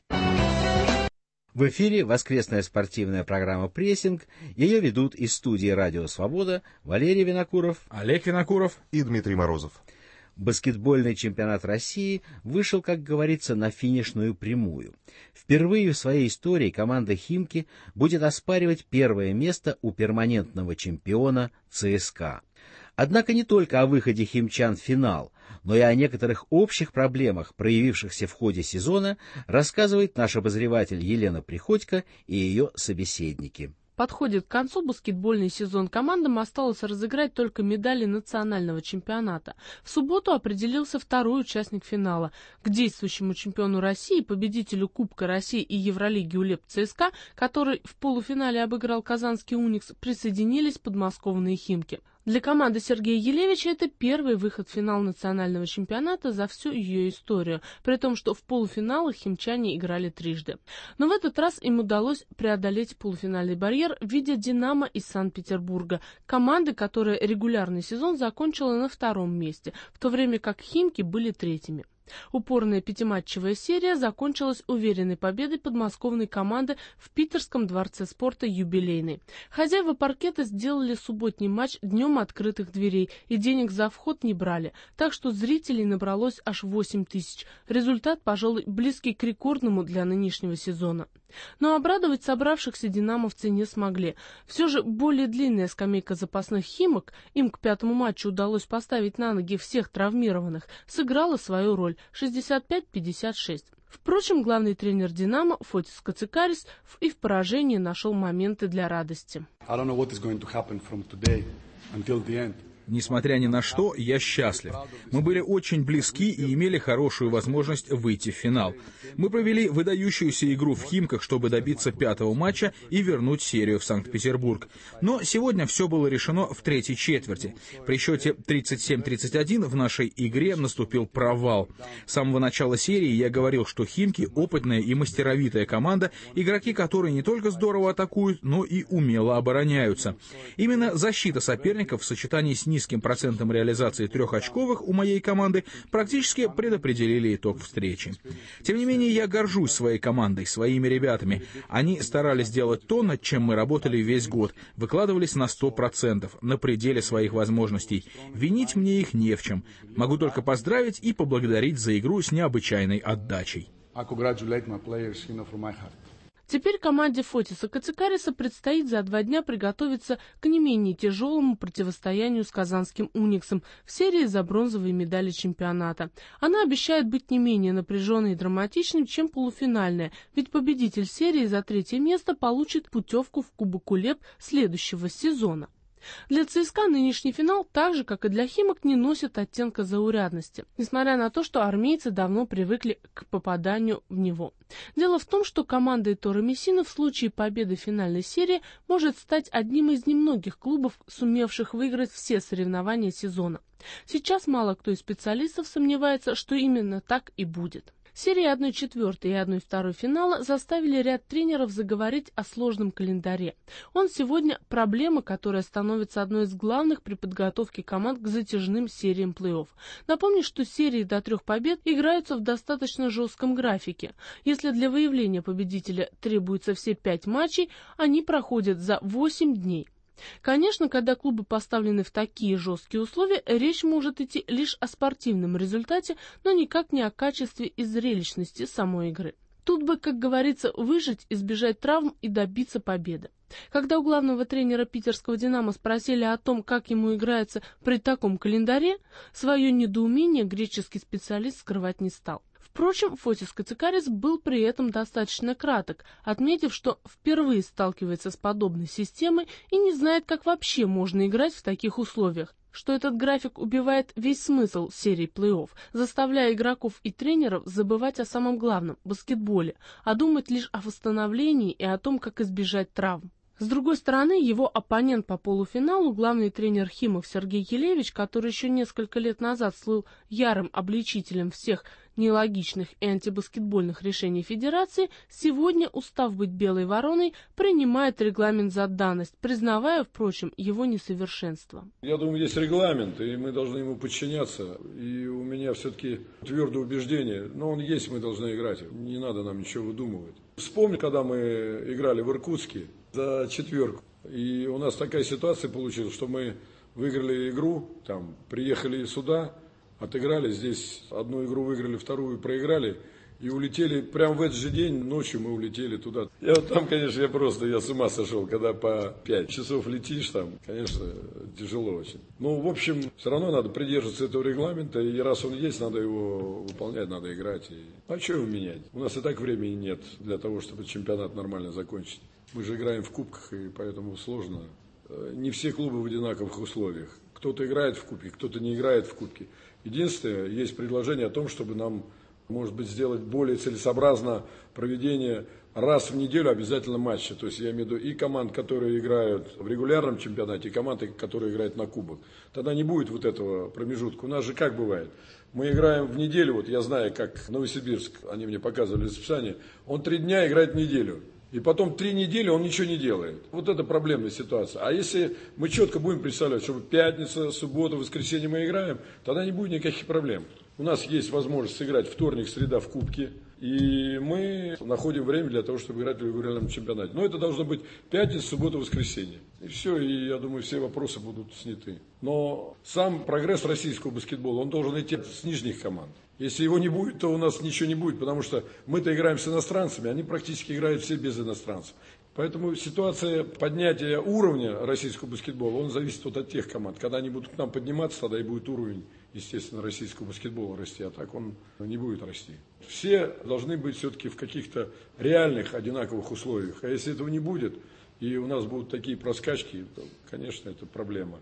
В эфире воскресная спортивная программа «Прессинг». Ее ведут из студии «Радио Свобода» Валерий Винокуров, Олег Винокуров и Дмитрий Морозов. Баскетбольный чемпионат России вышел, как говорится, на финишную прямую. Впервые в своей истории команда «Химки» будет оспаривать первое место у перманентного чемпиона ЦСКА. Однако не только о выходе химчан в финал, но и о некоторых общих проблемах, проявившихся в ходе сезона, рассказывает наш обозреватель Елена Приходько и ее собеседники. Подходит к концу баскетбольный сезон. Командам осталось разыграть только медали национального чемпионата. В субботу определился второй участник финала. К действующему чемпиону России, победителю Кубка России и Евролиги УЛЕП ЦСКА, который в полуфинале обыграл казанский «Уникс», присоединились подмосковные «Химки». Для команды Сергея Елевича это первый выход в финал национального чемпионата за всю ее историю, при том, что в полуфиналах химчане играли трижды. Но в этот раз им удалось преодолеть полуфинальный барьер в виде «Динамо» из Санкт-Петербурга, команды, которая регулярный сезон закончила на 2-м месте, в то время как «Химки» были 3-ми. Упорная 5-матчевая серия закончилась уверенной победой подмосковной команды в Питерском дворце спорта «Юбилейный». Хозяева паркета сделали субботний матч днем открытых дверей и денег за вход не брали, так что зрителей набралось аж 8 тысяч. Результат, пожалуй, близкий к рекордному для нынешнего сезона. Но обрадовать собравшихся динамовцы не смогли. Все же более длинная скамейка запасных «Химок», им к 5-му матчу удалось поставить на ноги всех травмированных, сыграла свою роль 65-56. Впрочем, главный тренер «Динамо» Фотис Кацикарис и в поражении нашел моменты для радости. Несмотря ни на что, я счастлив. Мы были очень близки и имели хорошую возможность выйти в финал. Мы провели выдающуюся игру в Химках, чтобы добиться 5-го матча и вернуть серию в Санкт-Петербург. Но сегодня все было решено в третьей четверти. При счете 37-31 в нашей игре наступил провал. С самого начала серии я говорил, что Химки — опытная и мастеровитая команда, игроки которой не только здорово атакуют, но и умело обороняются. Именно защита соперников в сочетании с низким процентом реализации трехочковых у моей команды практически предопределили итог встречи. Тем не менее, я горжусь своей командой, своими ребятами. Они старались делать то, над чем мы работали весь год, выкладывались на 100%, на пределе своих возможностей. Винить мне их не в чем. Могу только поздравить и поблагодарить за игру с необычайной отдачей. Теперь команде Фотиса Кацикариса предстоит за 2 дня приготовиться к не менее тяжелому противостоянию с казанским «Униксом» в серии за бронзовые медали чемпионата. Она обещает быть не менее напряженной и драматичной, чем полуфинальная, ведь победитель серии за 3-е место получит путевку в Кубок УЛЕБ следующего сезона. Для ЦСКА нынешний финал, так же, как и для Химок, не носит оттенка заурядности, несмотря на то, что армейцы давно привыкли к попаданию в него. Дело в том, что команда Итора Мессина в случае победы в финальной серии может стать одним из немногих клубов, сумевших выиграть все соревнования сезона. Сейчас мало кто из специалистов сомневается, что именно так и будет. Серии 1/4 и 1/2 финала заставили ряд тренеров заговорить о сложном календаре. Он сегодня проблема, которая становится одной из главных при подготовке команд к затяжным сериям плей-офф. Напомню, что серии до 3 побед играются в достаточно жестком графике. Если для выявления победителя требуется все 5 матчей, они проходят за 8 дней. Конечно, когда клубы поставлены в такие жесткие условия, речь может идти лишь о спортивном результате, но никак не о качестве и зрелищности самой игры. Тут бы, как говорится, выжить, избежать травм и добиться победы. Когда у главного тренера питерского «Динамо» спросили о том, как ему играется при таком календаре, свое недоумение греческий специалист скрывать не стал. Впрочем, Фотис Кацикарис был при этом достаточно краток, отметив, что впервые сталкивается с подобной системой и не знает, как вообще можно играть в таких условиях, что этот график убивает весь смысл серии плей-офф, заставляя игроков и тренеров забывать о самом главном – баскетболе, а думать лишь о восстановлении и о том, как избежать травм. С другой стороны, его оппонент по полуфиналу, главный тренер Химок Сергей Елевич, который еще несколько лет назад слыл ярым обличителем всех нелогичных и антибаскетбольных решений Федерации, сегодня, устав быть белой вороной, принимает регламент за данность, признавая, впрочем, его несовершенство. Я думаю, есть регламент, и мы должны ему подчиняться. И у меня все-таки твердое убеждение, но он есть, мы должны играть. Не надо нам ничего выдумывать. Вспомни, когда мы играли в Иркутске за 4, и у нас такая ситуация получилась, что мы выиграли игру, там, приехали сюда, отыграли, здесь одну игру выиграли, вторую проиграли, и улетели, прямо в этот же день, ночью мы улетели туда. Я вот там, конечно, я с ума сошел, когда по 5 часов летишь там, конечно, тяжело очень. Но, в общем, все равно надо придерживаться этого регламента, и раз он есть, надо его выполнять, надо играть. А что его менять? У нас и так времени нет для того, чтобы чемпионат нормально закончить. Мы же играем в кубках, и поэтому сложно. Не все клубы в одинаковых условиях. Кто-то играет в кубке, кто-то не играет в кубке. Единственное, есть предложение о том, чтобы нам, может быть, сделать более целесообразно проведение раз в неделю обязательно матча. То есть я имею в виду и команд, которые играют в регулярном чемпионате, и команды, которые играют на кубок. Тогда не будет вот этого промежутка. У нас же как бывает? Мы играем в неделю, вот я знаю, как Новосибирск, они мне показывали расписание, он 3 дня играет в неделю. И потом 3 недели он ничего не делает. Вот это проблемная ситуация. А если мы четко будем представлять, что пятница, суббота, воскресенье мы играем, тогда не будет никаких проблем. У нас есть возможность сыграть вторник, среда в кубке. И мы находим время для того, чтобы играть в регулярном чемпионате. Но это должно быть пятница, суббота, воскресенье. И все, и я думаю, все вопросы будут сняты. Но сам прогресс российского баскетбола, он должен идти с нижних команд. Если его не будет, то у нас ничего не будет, потому что мы-то играем с иностранцами, они практически играют все без иностранцев. Поэтому ситуация поднятия уровня российского баскетбола, он зависит вот от тех команд. Когда они будут к нам подниматься, тогда и будет уровень, естественно, российского баскетбола расти, а так он не будет расти. Все должны быть все-таки в каких-то реальных одинаковых условиях. А если этого не будет, и у нас будут такие проскачки, то, конечно, это проблема.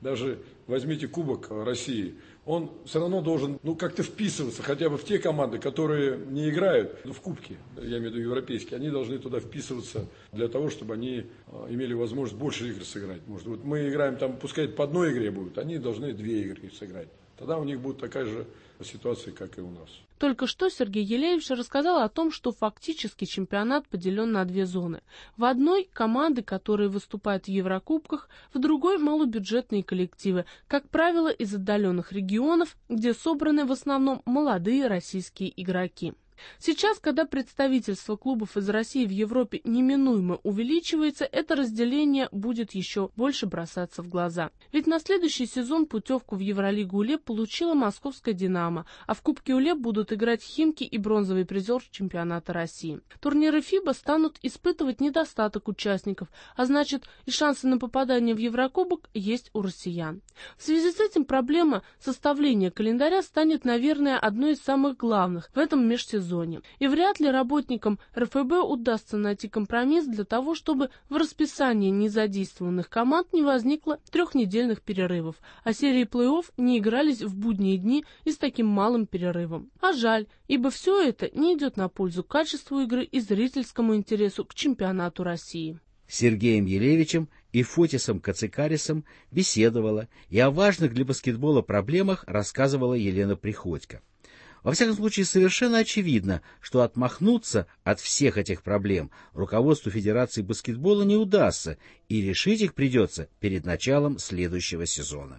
Даже возьмите Кубок России, он все равно должен как-то вписываться хотя бы в те команды, которые не играют в Кубке, я имею в виду европейские, они должны туда вписываться для того, чтобы они имели возможность больше игр сыграть. Может, вот мы играем там, пускай по одной игре будут, они должны 2 игры сыграть. Тогда у них будет такая же ситуация, как и у нас. Только что Сергей Елеевич рассказал о том, что фактически чемпионат поделен на 2 зоны. В одной – команды, которые выступают в Еврокубках, в другой – малобюджетные коллективы, как правило, из отдаленных регионов, где собраны в основном молодые российские игроки. Сейчас, когда представительство клубов из России в Европе неминуемо увеличивается, это разделение будет еще больше бросаться в глаза. Ведь на следующий сезон путевку в Евролигу УЛЕП получила московская «Динамо», а в Кубке УЛЕП будут играть «Химки» и бронзовый призер чемпионата России. Турниры ФИБА станут испытывать недостаток участников, а значит и шансы на попадание в Еврокубок есть у россиян. В связи с этим проблема составления календаря станет, наверное, одной из самых главных в этом межсезонье. И вряд ли работникам РФБ удастся найти компромисс для того, чтобы в расписании незадействованных команд не возникло 3-недельных перерывов, а серии плей-офф не игрались в будние дни и с таким малым перерывом. А жаль, ибо все это не идет на пользу качеству игры и зрительскому интересу к чемпионату России. С Сергеем Елевичем и Фотисом Кацикарисом беседовала и о важных для баскетбола проблемах рассказывала Елена Приходько. Во всяком случае, совершенно очевидно, что отмахнуться от всех этих проблем руководству Федерации баскетбола не удастся, и решить их придется перед началом следующего сезона.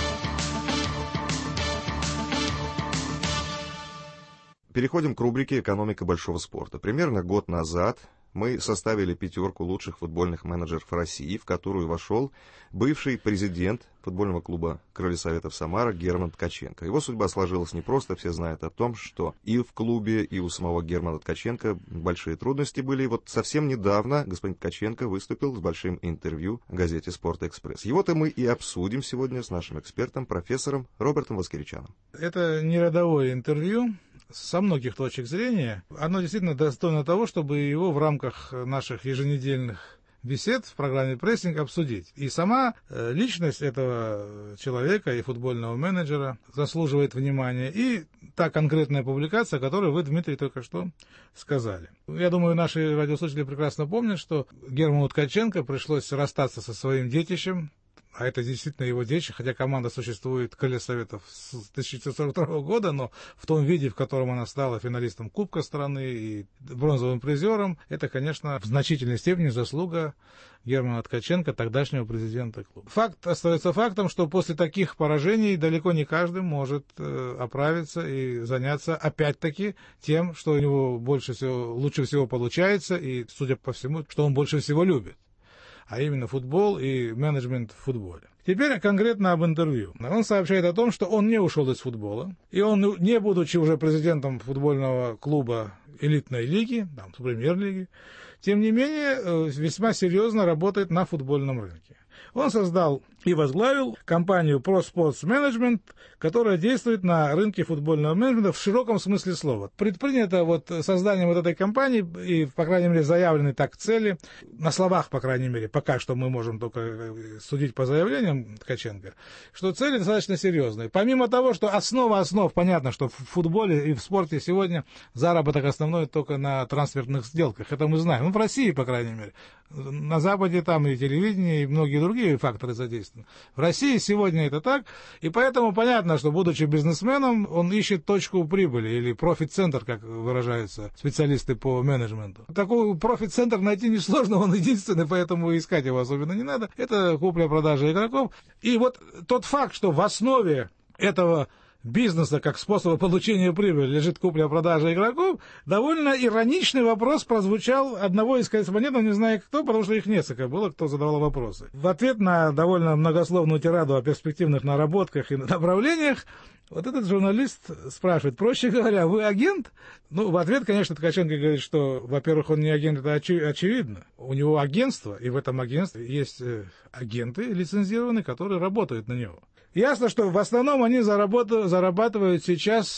Переходим к рубрике «Экономика большого спорта». Примерно год назад мы составили 5 лучших футбольных менеджеров России, в которую вошел бывший президент футбольного клуба «Крылья Советов Самара» Герман Ткаченко. Его судьба сложилась непросто, все знают о том, что и в клубе, и у самого Германа Ткаченко большие трудности были. И вот совсем недавно господин Ткаченко выступил с большим интервью в газете «Спорт-Экспресс». Его-то мы и обсудим сегодня с нашим экспертом, профессором Робертом Воскеричаном. Это не рядовое интервью. Со многих точек зрения, оно действительно достойно того, чтобы его в рамках наших еженедельных бесед в программе «Прессинг» обсудить. И сама личность этого человека и футбольного менеджера заслуживает внимания, и та конкретная публикация, которую вы, Дмитрий, только что сказали. Я думаю, наши радиослушатели прекрасно помнят, что Герману Ткаченко пришлось расстаться со своим детищем, а это действительно его детище, хотя команда существует, «Крылья Советов», с 1942 года, но в том виде, в котором она стала финалистом Кубка страны и бронзовым призером, это, конечно, в значительной степени заслуга Германа Ткаченко, тогдашнего президента клуба. Факт остается фактом, что после таких поражений далеко не каждый может оправиться и заняться опять-таки тем, что у него лучше всего получается, и, судя по всему, что он больше всего любит, а именно футбол и менеджмент в футболе. Теперь конкретно об интервью. Он сообщает о том, что он не ушел из футбола, и он, не будучи уже президентом футбольного клуба элитной лиги, премьер-лиги, тем не менее весьма серьезно работает на футбольном рынке. Он создал и возглавил компанию Pro Sports Management, которая действует на рынке футбольного менеджмента в широком смысле слова. Предпринято созданием этой компании, и, по крайней мере, заявлены так цели, на словах, по крайней мере, пока что мы можем только судить по заявлениям Ткаченко, что цели достаточно серьезные. Помимо того, что основа основ, понятно, что в футболе и в спорте сегодня заработок основной только на трансферных сделках, это мы знаем, в России, по крайней мере. На Западе там и телевидение, и многие другие факторы задействованы. В России сегодня это так, и поэтому понятно, что, будучи бизнесменом, он ищет точку прибыли, или профит-центр, как выражаются специалисты по менеджменту. Такой профит-центр найти несложно, он единственный, поэтому искать его особенно не надо. Это купля-продажа игроков. И вот тот факт, что в основе этого бизнеса как способа получения прибыли лежит купля-продажа игроков, довольно ироничный вопрос прозвучал одного из корреспондентов, не знаю кто, потому что их несколько было, кто задавал вопросы. В ответ на довольно многословную тираду о перспективных наработках и направлениях, вот этот журналист спрашивает, проще говоря, вы агент? В ответ, конечно, Ткаченко говорит, что, во-первых, он не агент, это очевидно. У него агентство, и в этом агентстве есть агенты лицензированные, которые работают на него. Ясно, что в основном они зарабатывают сейчас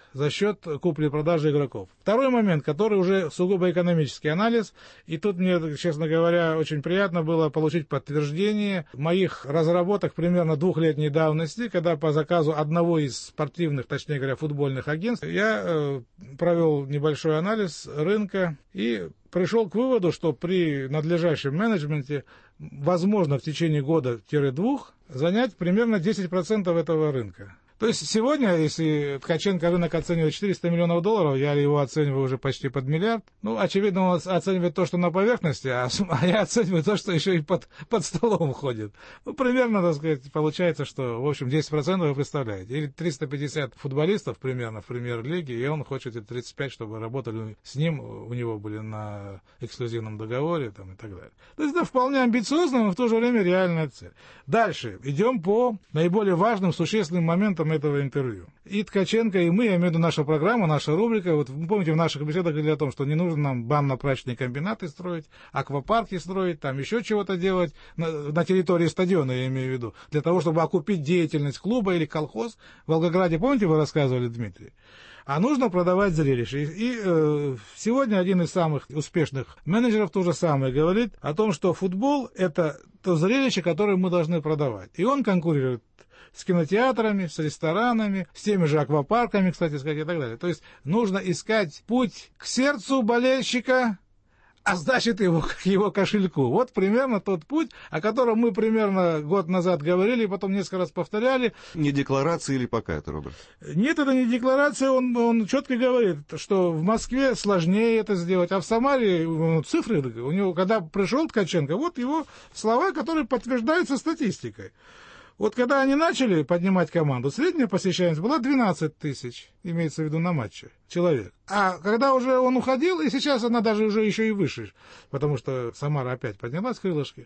за счет купли-продажи игроков. Второй момент, который уже сугубо экономический анализ, и тут мне, честно говоря, очень приятно было получить подтверждение моих разработок примерно 2-летней давности, когда по заказу одного из спортивных, точнее говоря, футбольных агентств, я провел небольшой анализ рынка и пришел к выводу, что при надлежащем менеджменте возможно в течение года-2 занять примерно 10% этого рынка. То есть сегодня, если Ткаченко рынок оценивает $400 миллионов, я его оцениваю уже почти под миллиард. Ну, очевидно, он оценивает то, что на поверхности, а я оцениваю то, что еще и под столом ходит. Ну, примерно, так сказать, получается, что, в общем, 10% вы представляете. Или 350 футболистов примерно в премьер-лиге, и он хочет и 35, чтобы работали с ним, у него были на эксклюзивном договоре там, и так далее. То есть это вполне амбициозно, но в то же время реальная цель. Дальше. Идем по наиболее важным, существенным моментам этого интервью. И Ткаченко, и мы, я имею в виду наша программа, наша рубрика, вот вы помните, в наших беседах говорили о том, что не нужно нам банно-прачечные комбинаты строить, аквапарки строить, там еще чего-то делать на территории стадиона, я имею в виду, для того, чтобы окупить деятельность клуба или колхоз. В Волгограде, помните, вы рассказывали, Дмитрий? А нужно продавать зрелище. И сегодня один из самых успешных менеджеров то же самое говорит о том, что футбол – это то зрелище, которое мы должны продавать. И он конкурирует с кинотеатрами, с ресторанами, с теми же аквапарками, кстати сказать, и так далее. То есть нужно искать путь к сердцу болельщика, а значит его кошельку. Вот примерно тот путь, о котором мы примерно год назад говорили, и потом несколько раз повторяли. Не декларация или пока это, Роберт? Нет, это не декларация, он четко говорит, что в Москве сложнее это сделать, а в Самаре цифры, у него, когда пришел Ткаченко, вот его слова, которые подтверждаются статистикой. Вот когда они начали поднимать команду, средняя посещаемость была 12 тысяч, имеется в виду на матче, человек. А когда уже он уходил, и сейчас она даже уже еще и выше, потому что Самара опять поднялась крылышки,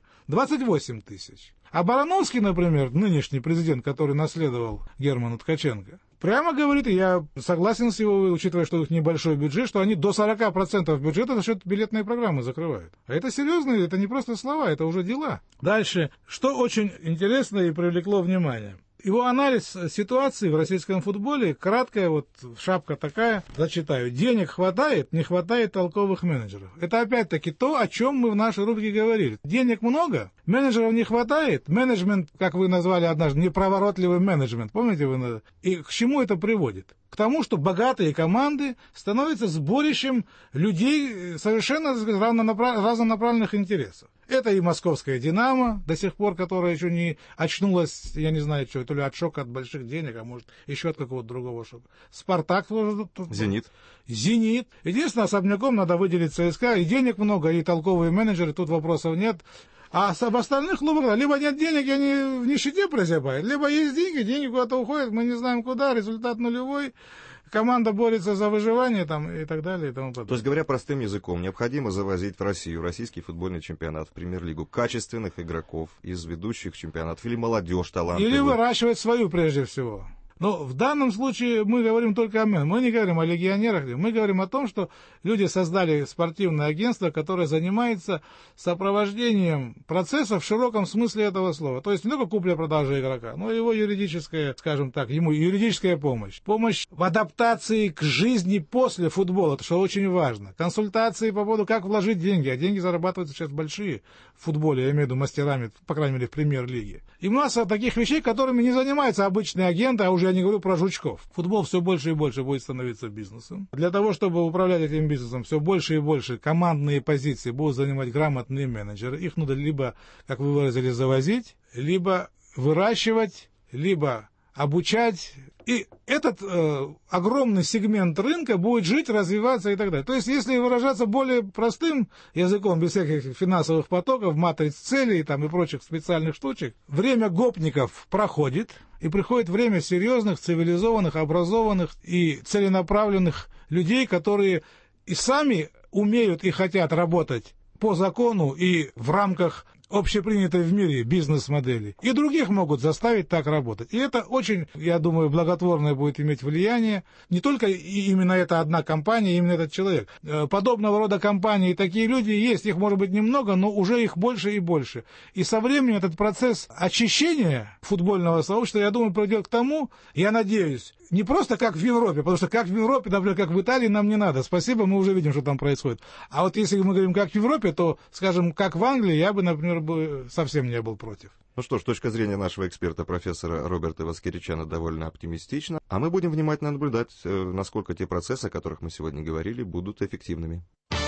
28 тысяч. А Барановский, например, нынешний президент, который наследовал Германа Ткаченко, прямо говорит, и я согласен с его, учитывая, что у них небольшой бюджет, что они до 40% бюджета за счет билетной программы закрывают. А это серьезно, это не просто слова, это уже дела. Дальше, что очень интересно и привлекло внимание. Его анализ ситуации в российском футболе, краткая, вот шапка такая, зачитаю. Денег хватает, не хватает толковых менеджеров. Это опять-таки то, о чем мы в нашей рубрике говорили. Денег много, менеджеров не хватает, менеджмент, как вы назвали однажды, неповоротливый менеджмент. Помните вы? И к чему это приводит? К тому, что богатые команды становятся сборищем людей совершенно разнонаправленных интересов. Это и московская «Динамо», до сих пор, которая еще не очнулась, я не знаю, что, то ли от шока от больших денег, а может, еще от какого-то другого шока. «Спартак» тоже. «Зенит». «Зенит». Единственное, особняком надо выделить ЦСКА, и денег много, и толковые менеджеры, тут вопросов нет. А в остальных клубах либо нет денег, и они в нищете прозябают, либо есть деньги, деньги куда-то уходят, мы не знаем куда, результат нулевой. Команда борется за выживание там, и так далее, и тому подобное. То есть, говоря простым языком, необходимо завозить в Россию российский футбольный чемпионат, в премьер-лигу, качественных игроков из ведущих чемпионатов, или молодежь талантливую. Или выращивать свою прежде всего. Но в данном случае мы говорим только о менеджерах. Мы не говорим о легионерах. Мы говорим о том, что люди создали спортивное агентство, которое занимается сопровождением процесса в широком смысле этого слова. То есть не только купля-продажа игрока, но и его юридическая, скажем так, ему юридическая помощь. Помощь в адаптации к жизни после футбола, что очень важно. Консультации по поводу, как вложить деньги. А деньги зарабатываются сейчас большие в футболе, я имею в виду мастерами, по крайней мере, в премьер-лиге. И масса таких вещей, которыми не занимаются обычные агенты, а уже я не говорю про жучков. Футбол все больше и больше будет становиться бизнесом. Для того, чтобы управлять этим бизнесом, все больше и больше командные позиции будут занимать грамотные менеджеры. Их надо либо, как вы выразили, завозить, либо выращивать, либо обучать. И этот огромный сегмент рынка будет жить, развиваться и так далее. То есть, если выражаться более простым языком, без всяких финансовых потоков, матриц целей там, и прочих специальных штучек, время гопников проходит, и приходит время серьезных, цивилизованных, образованных и целенаправленных людей, которые и сами умеют и хотят работать по закону и в рамках общепринятой в мире бизнес-модели, и других могут заставить так работать. И это очень, я думаю, благотворное будет иметь влияние. Не только именно эта одна компания, именно этот человек. Подобного рода компании, такие люди есть, их может быть немного, но уже их больше и больше. И со временем этот процесс очищения футбольного сообщества, я думаю, придет к тому, я надеюсь, не просто как в Европе, потому что как в Европе, например, как в Италии, нам не надо. Спасибо, мы уже видим, что там происходит. А вот если мы говорим как в Европе, то, скажем, как в Англии, я бы, например, совсем не был против. Ну что ж, точка зрения нашего эксперта, профессора Роберта Воскеричана, довольно оптимистична. А мы будем внимательно наблюдать, насколько те процессы, о которых мы сегодня говорили, будут эффективными.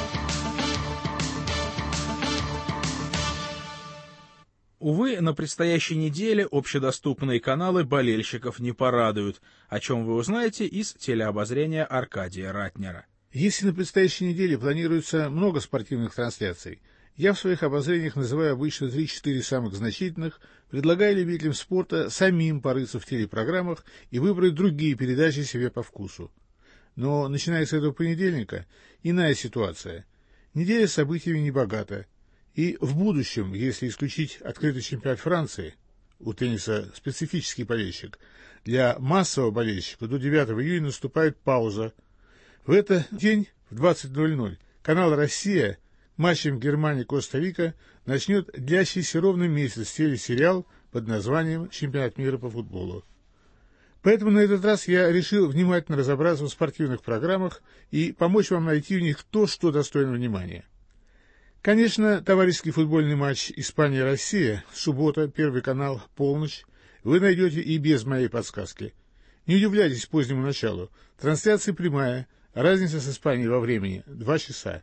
Увы, на предстоящей неделе общедоступные каналы болельщиков не порадуют, о чем вы узнаете из телеобозрения Аркадия Ратнера. Если на предстоящей неделе планируется много спортивных трансляций, я в своих обозрениях называю обычно 3-4 самых значительных, предлагая любителям спорта самим порыться в телепрограммах и выбрать другие передачи себе по вкусу. Но, начиная с этого понедельника, иная ситуация. Неделя событиями небогата. И в будущем, если исключить открытый чемпионат Франции, у тенниса специфический болельщик, для массового болельщика до 9 июня наступает пауза. В этот день в 20:00 канал «Россия» матчем Германия-Коста-Рика начнет длящийся ровно месяц телесериал под названием «Чемпионат мира по футболу». Поэтому на этот раз я решил внимательно разобраться в спортивных программах и помочь вам найти в них то, что достойно внимания. Конечно, товарищеский футбольный матч Испания-Россия, суббота, Первый канал, полночь, вы найдете и без моей подсказки. Не удивляйтесь позднему началу. Трансляция прямая, разница с Испанией во времени – 2 часа.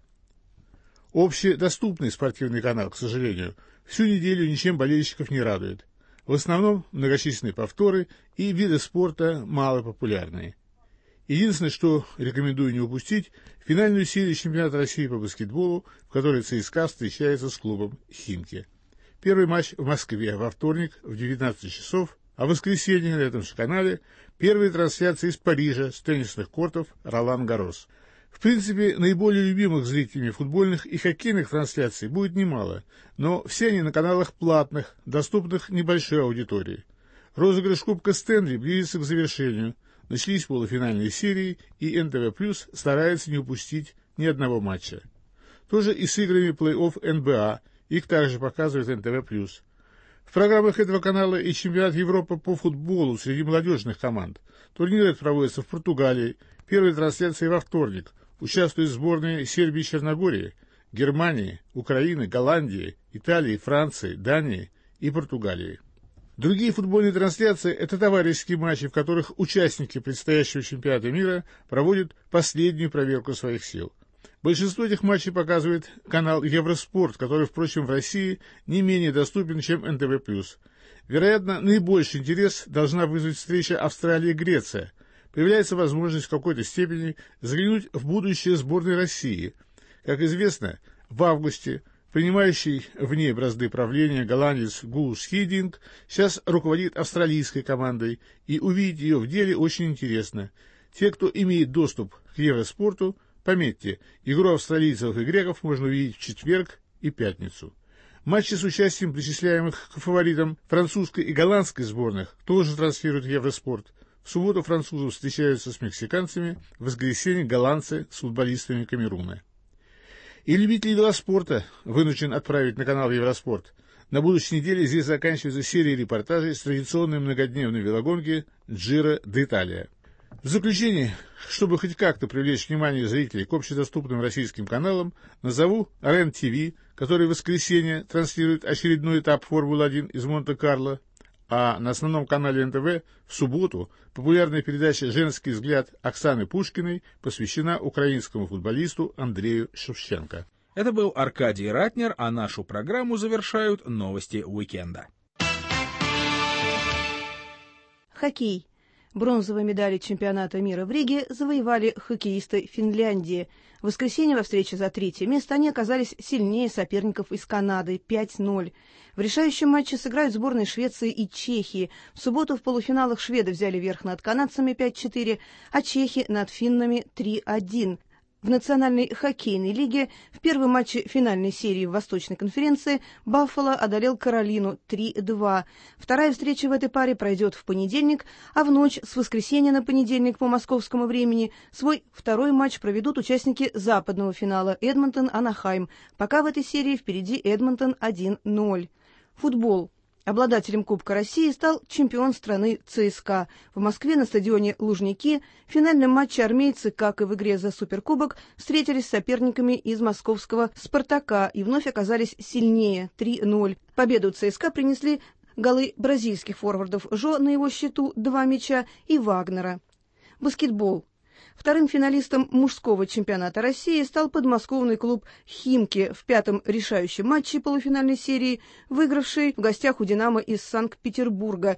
Общедоступный спортивный канал, к сожалению, всю неделю ничем болельщиков не радует. В основном многочисленные повторы и виды спорта малопопулярные. Единственное, что рекомендую не упустить, финальную серию чемпионата России по баскетболу, в которой ЦСКА встречается с клубом «Химки». Первый матч в Москве во вторник в 19 часов, а в воскресенье на этом же канале первые трансляции из Парижа с теннисных кортов Ролан-Гаррос. В принципе, наиболее любимых зрителями футбольных и хоккейных трансляций будет немало, но все они на каналах платных, доступных небольшой аудитории. Розыгрыш Кубка Стэнли близится к завершению. Начались полуфинальные серии, и НТВ Плюс старается не упустить ни одного матча. Тоже и с играми плей-офф НБА, их также показывает НТВ Плюс. В программах этого канала и чемпионат Европы по футболу среди молодежных команд. Турнир этот проводится в Португалии, первые трансляции во вторник. Участвуют сборные Сербии и Черногории, Германии, Украины, Голландии, Италии, Франции, Дании и Португалии. Другие футбольные трансляции – это товарищеские матчи, в которых участники предстоящего чемпионата мира проводят последнюю проверку своих сил. Большинство этих матчей показывает канал Евроспорт, который, впрочем, в России не менее доступен, чем НТВ+. Вероятно, наибольший интерес должна вызвать встреча Австралия-Греция. Появляется возможность в какой-то степени заглянуть в будущее сборной России. Как известно, в августе принимающий в ней бразды правления голландец Гус Хидинг сейчас руководит австралийской командой, и увидеть ее в деле очень интересно. Те, кто имеет доступ к Евроспорту, пометьте, игру австралийцев и греков можно увидеть в четверг и пятницу. Матчи с участием причисляемых к фаворитам французской и голландской сборных тоже транслирует Евроспорт. В субботу французы встречаются с мексиканцами, в воскресенье голландцы с футболистами Камеруна. И любителей велоспорта вынужден отправить на канал Евроспорт. На будущей неделе здесь заканчивается серия репортажей с традиционной многодневной велогонки Джиро д'Италия. В заключение, чтобы хоть как-то привлечь внимание зрителей к общедоступным российским каналам, назову РЕН-ТВ, который в воскресенье транслирует очередной этап Формулы-1 из Монте-Карло, а на основном канале НТВ в субботу популярная передача «Женский взгляд» Оксаны Пушкиной посвящена украинскому футболисту Андрею Шевченко. Это был Аркадий Ратнер, а нашу программу завершают новости уикенда. Хоккей. Бронзовые медали чемпионата мира в Риге завоевали хоккеисты Финляндии. В воскресенье во встрече за третье место они оказались сильнее соперников из Канады 5-0. В решающем матче сыграют сборные Швеции и Чехии. В субботу в полуфиналах шведы взяли верх над канадцами 5-4, а чехи над финнами 3-1. В Национальной хоккейной лиге в первом матче финальной серии в Восточной конференции Баффало одолел Каролину 3-2. Вторая встреча в этой паре пройдет в понедельник, а в ночь с воскресенья на понедельник по московскому времени свой второй матч проведут участники западного финала Эдмонтон-Анахайм. Пока в этой серии впереди Эдмонтон 1-0. Футбол. Обладателем Кубка России стал чемпион страны ЦСКА. В Москве на стадионе Лужники в финальном матче армейцы, как и в игре за Суперкубок, встретились с соперниками из московского «Спартака» и вновь оказались сильнее 3-0. Победу ЦСКА принесли голы бразильских форвардов Жо на его счету 2 мяча и Вагнера. Баскетбол. Вторым финалистом мужского чемпионата России стал подмосковный клуб «Химки» в пятом решающем матче полуфинальной серии, выигравший в гостях у «Динамо» из Санкт-Петербурга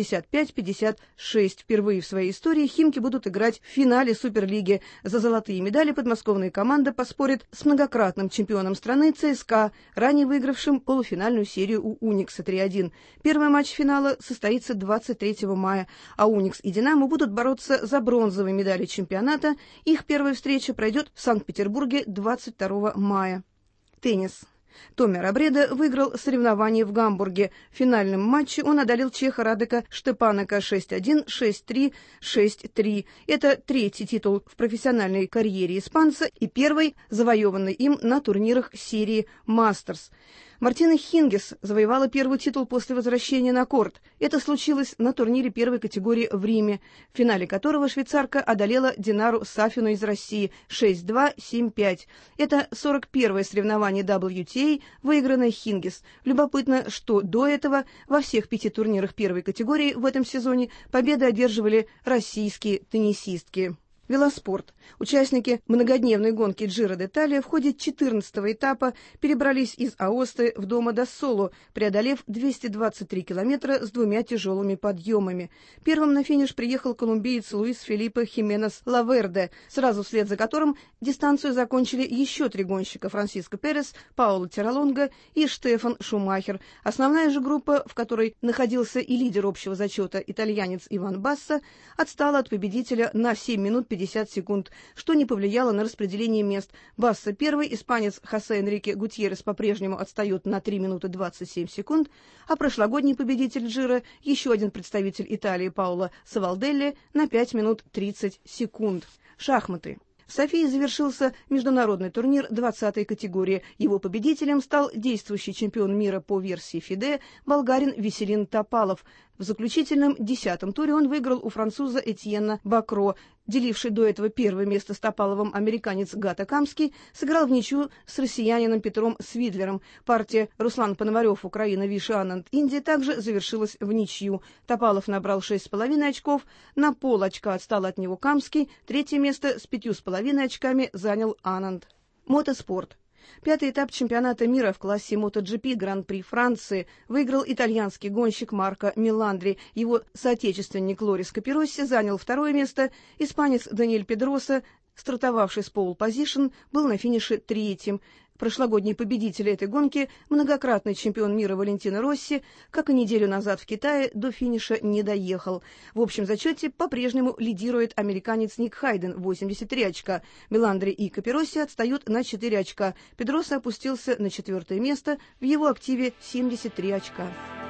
65-56. Впервые в своей истории «Химки» будут играть в финале Суперлиги. За золотые медали подмосковная команда поспорит с многократным чемпионом страны ЦСКА, ранее выигравшим полуфинальную серию у «Уникса» 3-1. Первый матч финала состоится 23 мая, а «Уникс» и «Динамо» будут бороться за бронзовые медали чемпионата. Их первая встреча пройдет в Санкт-Петербурге 22 мая. Теннис. Томми Рабреда выиграл соревнования в Гамбурге. В финальном матче он одолел чеха Радека Штепанака 6-1, 6-3, 6-3. Это третий титул в профессиональной карьере испанца и первый, завоеванный им на турнирах серии «Мастерс». Мартина Хингис завоевала первый титул после возвращения на корт. Это случилось на турнире первой категории в Риме, в финале которого швейцарка одолела Динару Сафину из России 6-2, 7-5. Это 41-е соревнование WTA, выигранное Хингис. Любопытно, что до этого во всех 5 турнирах первой категории в этом сезоне победы одерживали российские теннисистки. Велоспорт. Участники многодневной гонки Джиро д'Италия в ходе 14-го этапа перебрались из Аосты в Домо-д-Соло, преодолев 223 километра с 2 тяжелыми подъемами. Первым на финиш приехал колумбиец Луис Фелипе Хименес Лаверде, сразу вслед за которым дистанцию закончили еще 3 гонщика: Франсиско Перес, Паоло Терралонго и Штефан Шумахер. Основная же группа, в которой находился и лидер общего зачета итальянец Иван Басса, отстала от победителя на 7 минут 50 секунд, что не повлияло на распределение мест. Басса первый, испанец Хосе Энрике Гутьеррес по-прежнему отстает на 3 минуты 27 секунд, а прошлогодний победитель Джиро, еще один представитель Италии Паоло Савалделли, на 5 минут 30 секунд. Шахматы. В Софии завершился международный турнир 20-й категории. Его победителем стал действующий чемпион мира по версии ФИДЕ болгарин Веселин Топалов. В заключительном 10-м туре он выиграл у француза Этьена Бакро. Деливший до этого первое место с Топаловым американец Гата Камский сыграл в ничью с россиянином Петром Свидлером. Партия Руслан Пономарев, Украина, Виши Ананд, Индия также завершилась в ничью. Топалов набрал 6,5 очков, на пол очка отстал от него Камский, третье место с 5,5 очками занял Ананд. Мотоспорт. 5-й этап чемпионата мира в классе MotoGP Гран-при Франции выиграл итальянский гонщик Марко Меландри. Его соотечественник Лорис Капиросси занял 2-е место. Испанец Даниэль Педроса, стартовавший с пол-позишн, был на финише 3-м. Прошлогодний победитель этой гонки, многократный чемпион мира Валентино Росси, как и неделю назад в Китае, до финиша не доехал. В общем зачете по-прежнему лидирует американец Ник Хайден, 83 очка. Меландри и Капиросси отстают на 4 очка. Педроса опустился на 4-е место, в его активе 73 очка.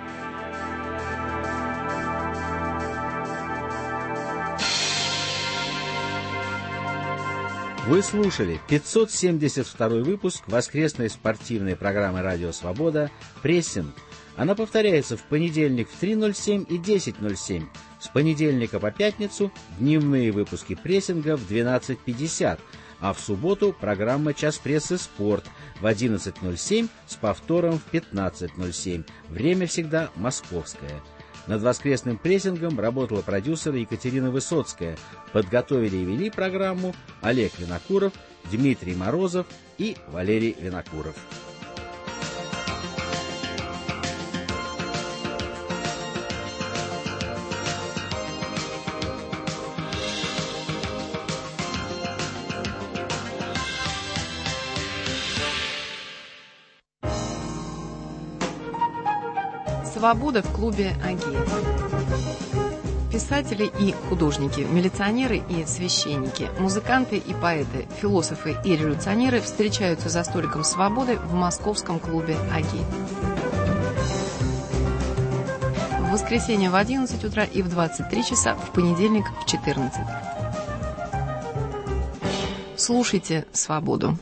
Вы слушали 572 выпуск воскресной спортивной программы «Радио Свобода» «Прессинг». Она повторяется в понедельник в 3:07 и 10:07. С понедельника по пятницу дневные выпуски «Прессинга» в 12:50, а в субботу программа «Час прессы. Спорт» в 11:07 с повтором в 15:07. Время всегда московское. Над воскресным прессингом работала продюсер Екатерина Высоцкая. Подготовили и вели программу Олег Винокуров, Дмитрий Морозов и Валерий Винокуров. Свобода в клубе Агеев. Писатели и художники, милиционеры и священники, музыканты и поэты, философы и революционеры встречаются за столиком свободы в московском клубе «Агит». В воскресенье в 11 утра и в 23 часа, в понедельник в 14. Слушайте «Свободу».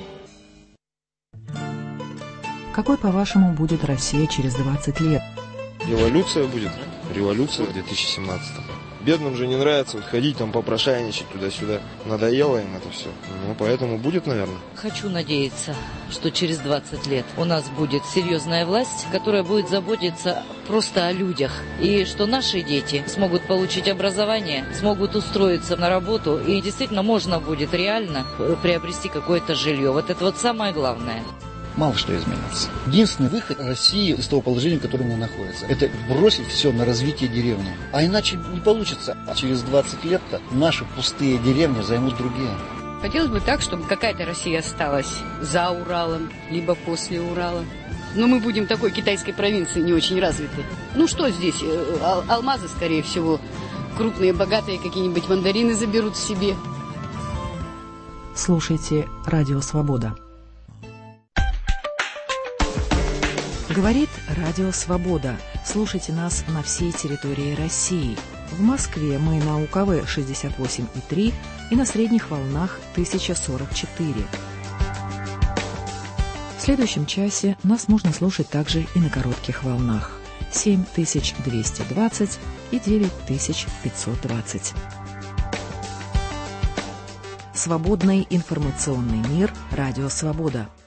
Какой, по-вашему, будет Россия через 20 лет? Революция будет. Революция в 2017-м. Бедным же не нравится вот ходить там попрошайничать туда-сюда. Надоело им это все. Ну, поэтому будет, наверное. Хочу надеяться, что через 20 лет у нас будет серьезная власть, которая будет заботиться просто о людях. И что наши дети смогут получить образование, смогут устроиться на работу. И действительно можно будет реально приобрести какое-то жилье. Вот это вот самое главное. Мало что изменится. Единственный выход России из того положения, в котором она находится, это бросить все на развитие деревни. А иначе не получится. А через 20 лет-то наши пустые деревни займут другие. Хотелось бы так, чтобы какая-то Россия осталась за Уралом, либо после Урала. Но мы будем такой китайской провинции не очень развитой. Ну что здесь? Алмазы, скорее всего. Крупные, богатые какие-нибудь мандарины заберут себе. Слушайте «Радио Свобода». Говорит Радио Свобода. Слушайте нас на всей территории России. В Москве мы на УКВ 68,3 и на средних волнах 1044. В следующем часе нас можно слушать также и на коротких волнах 7220 и 9520. Свободный информационный мир. Радио Свобода.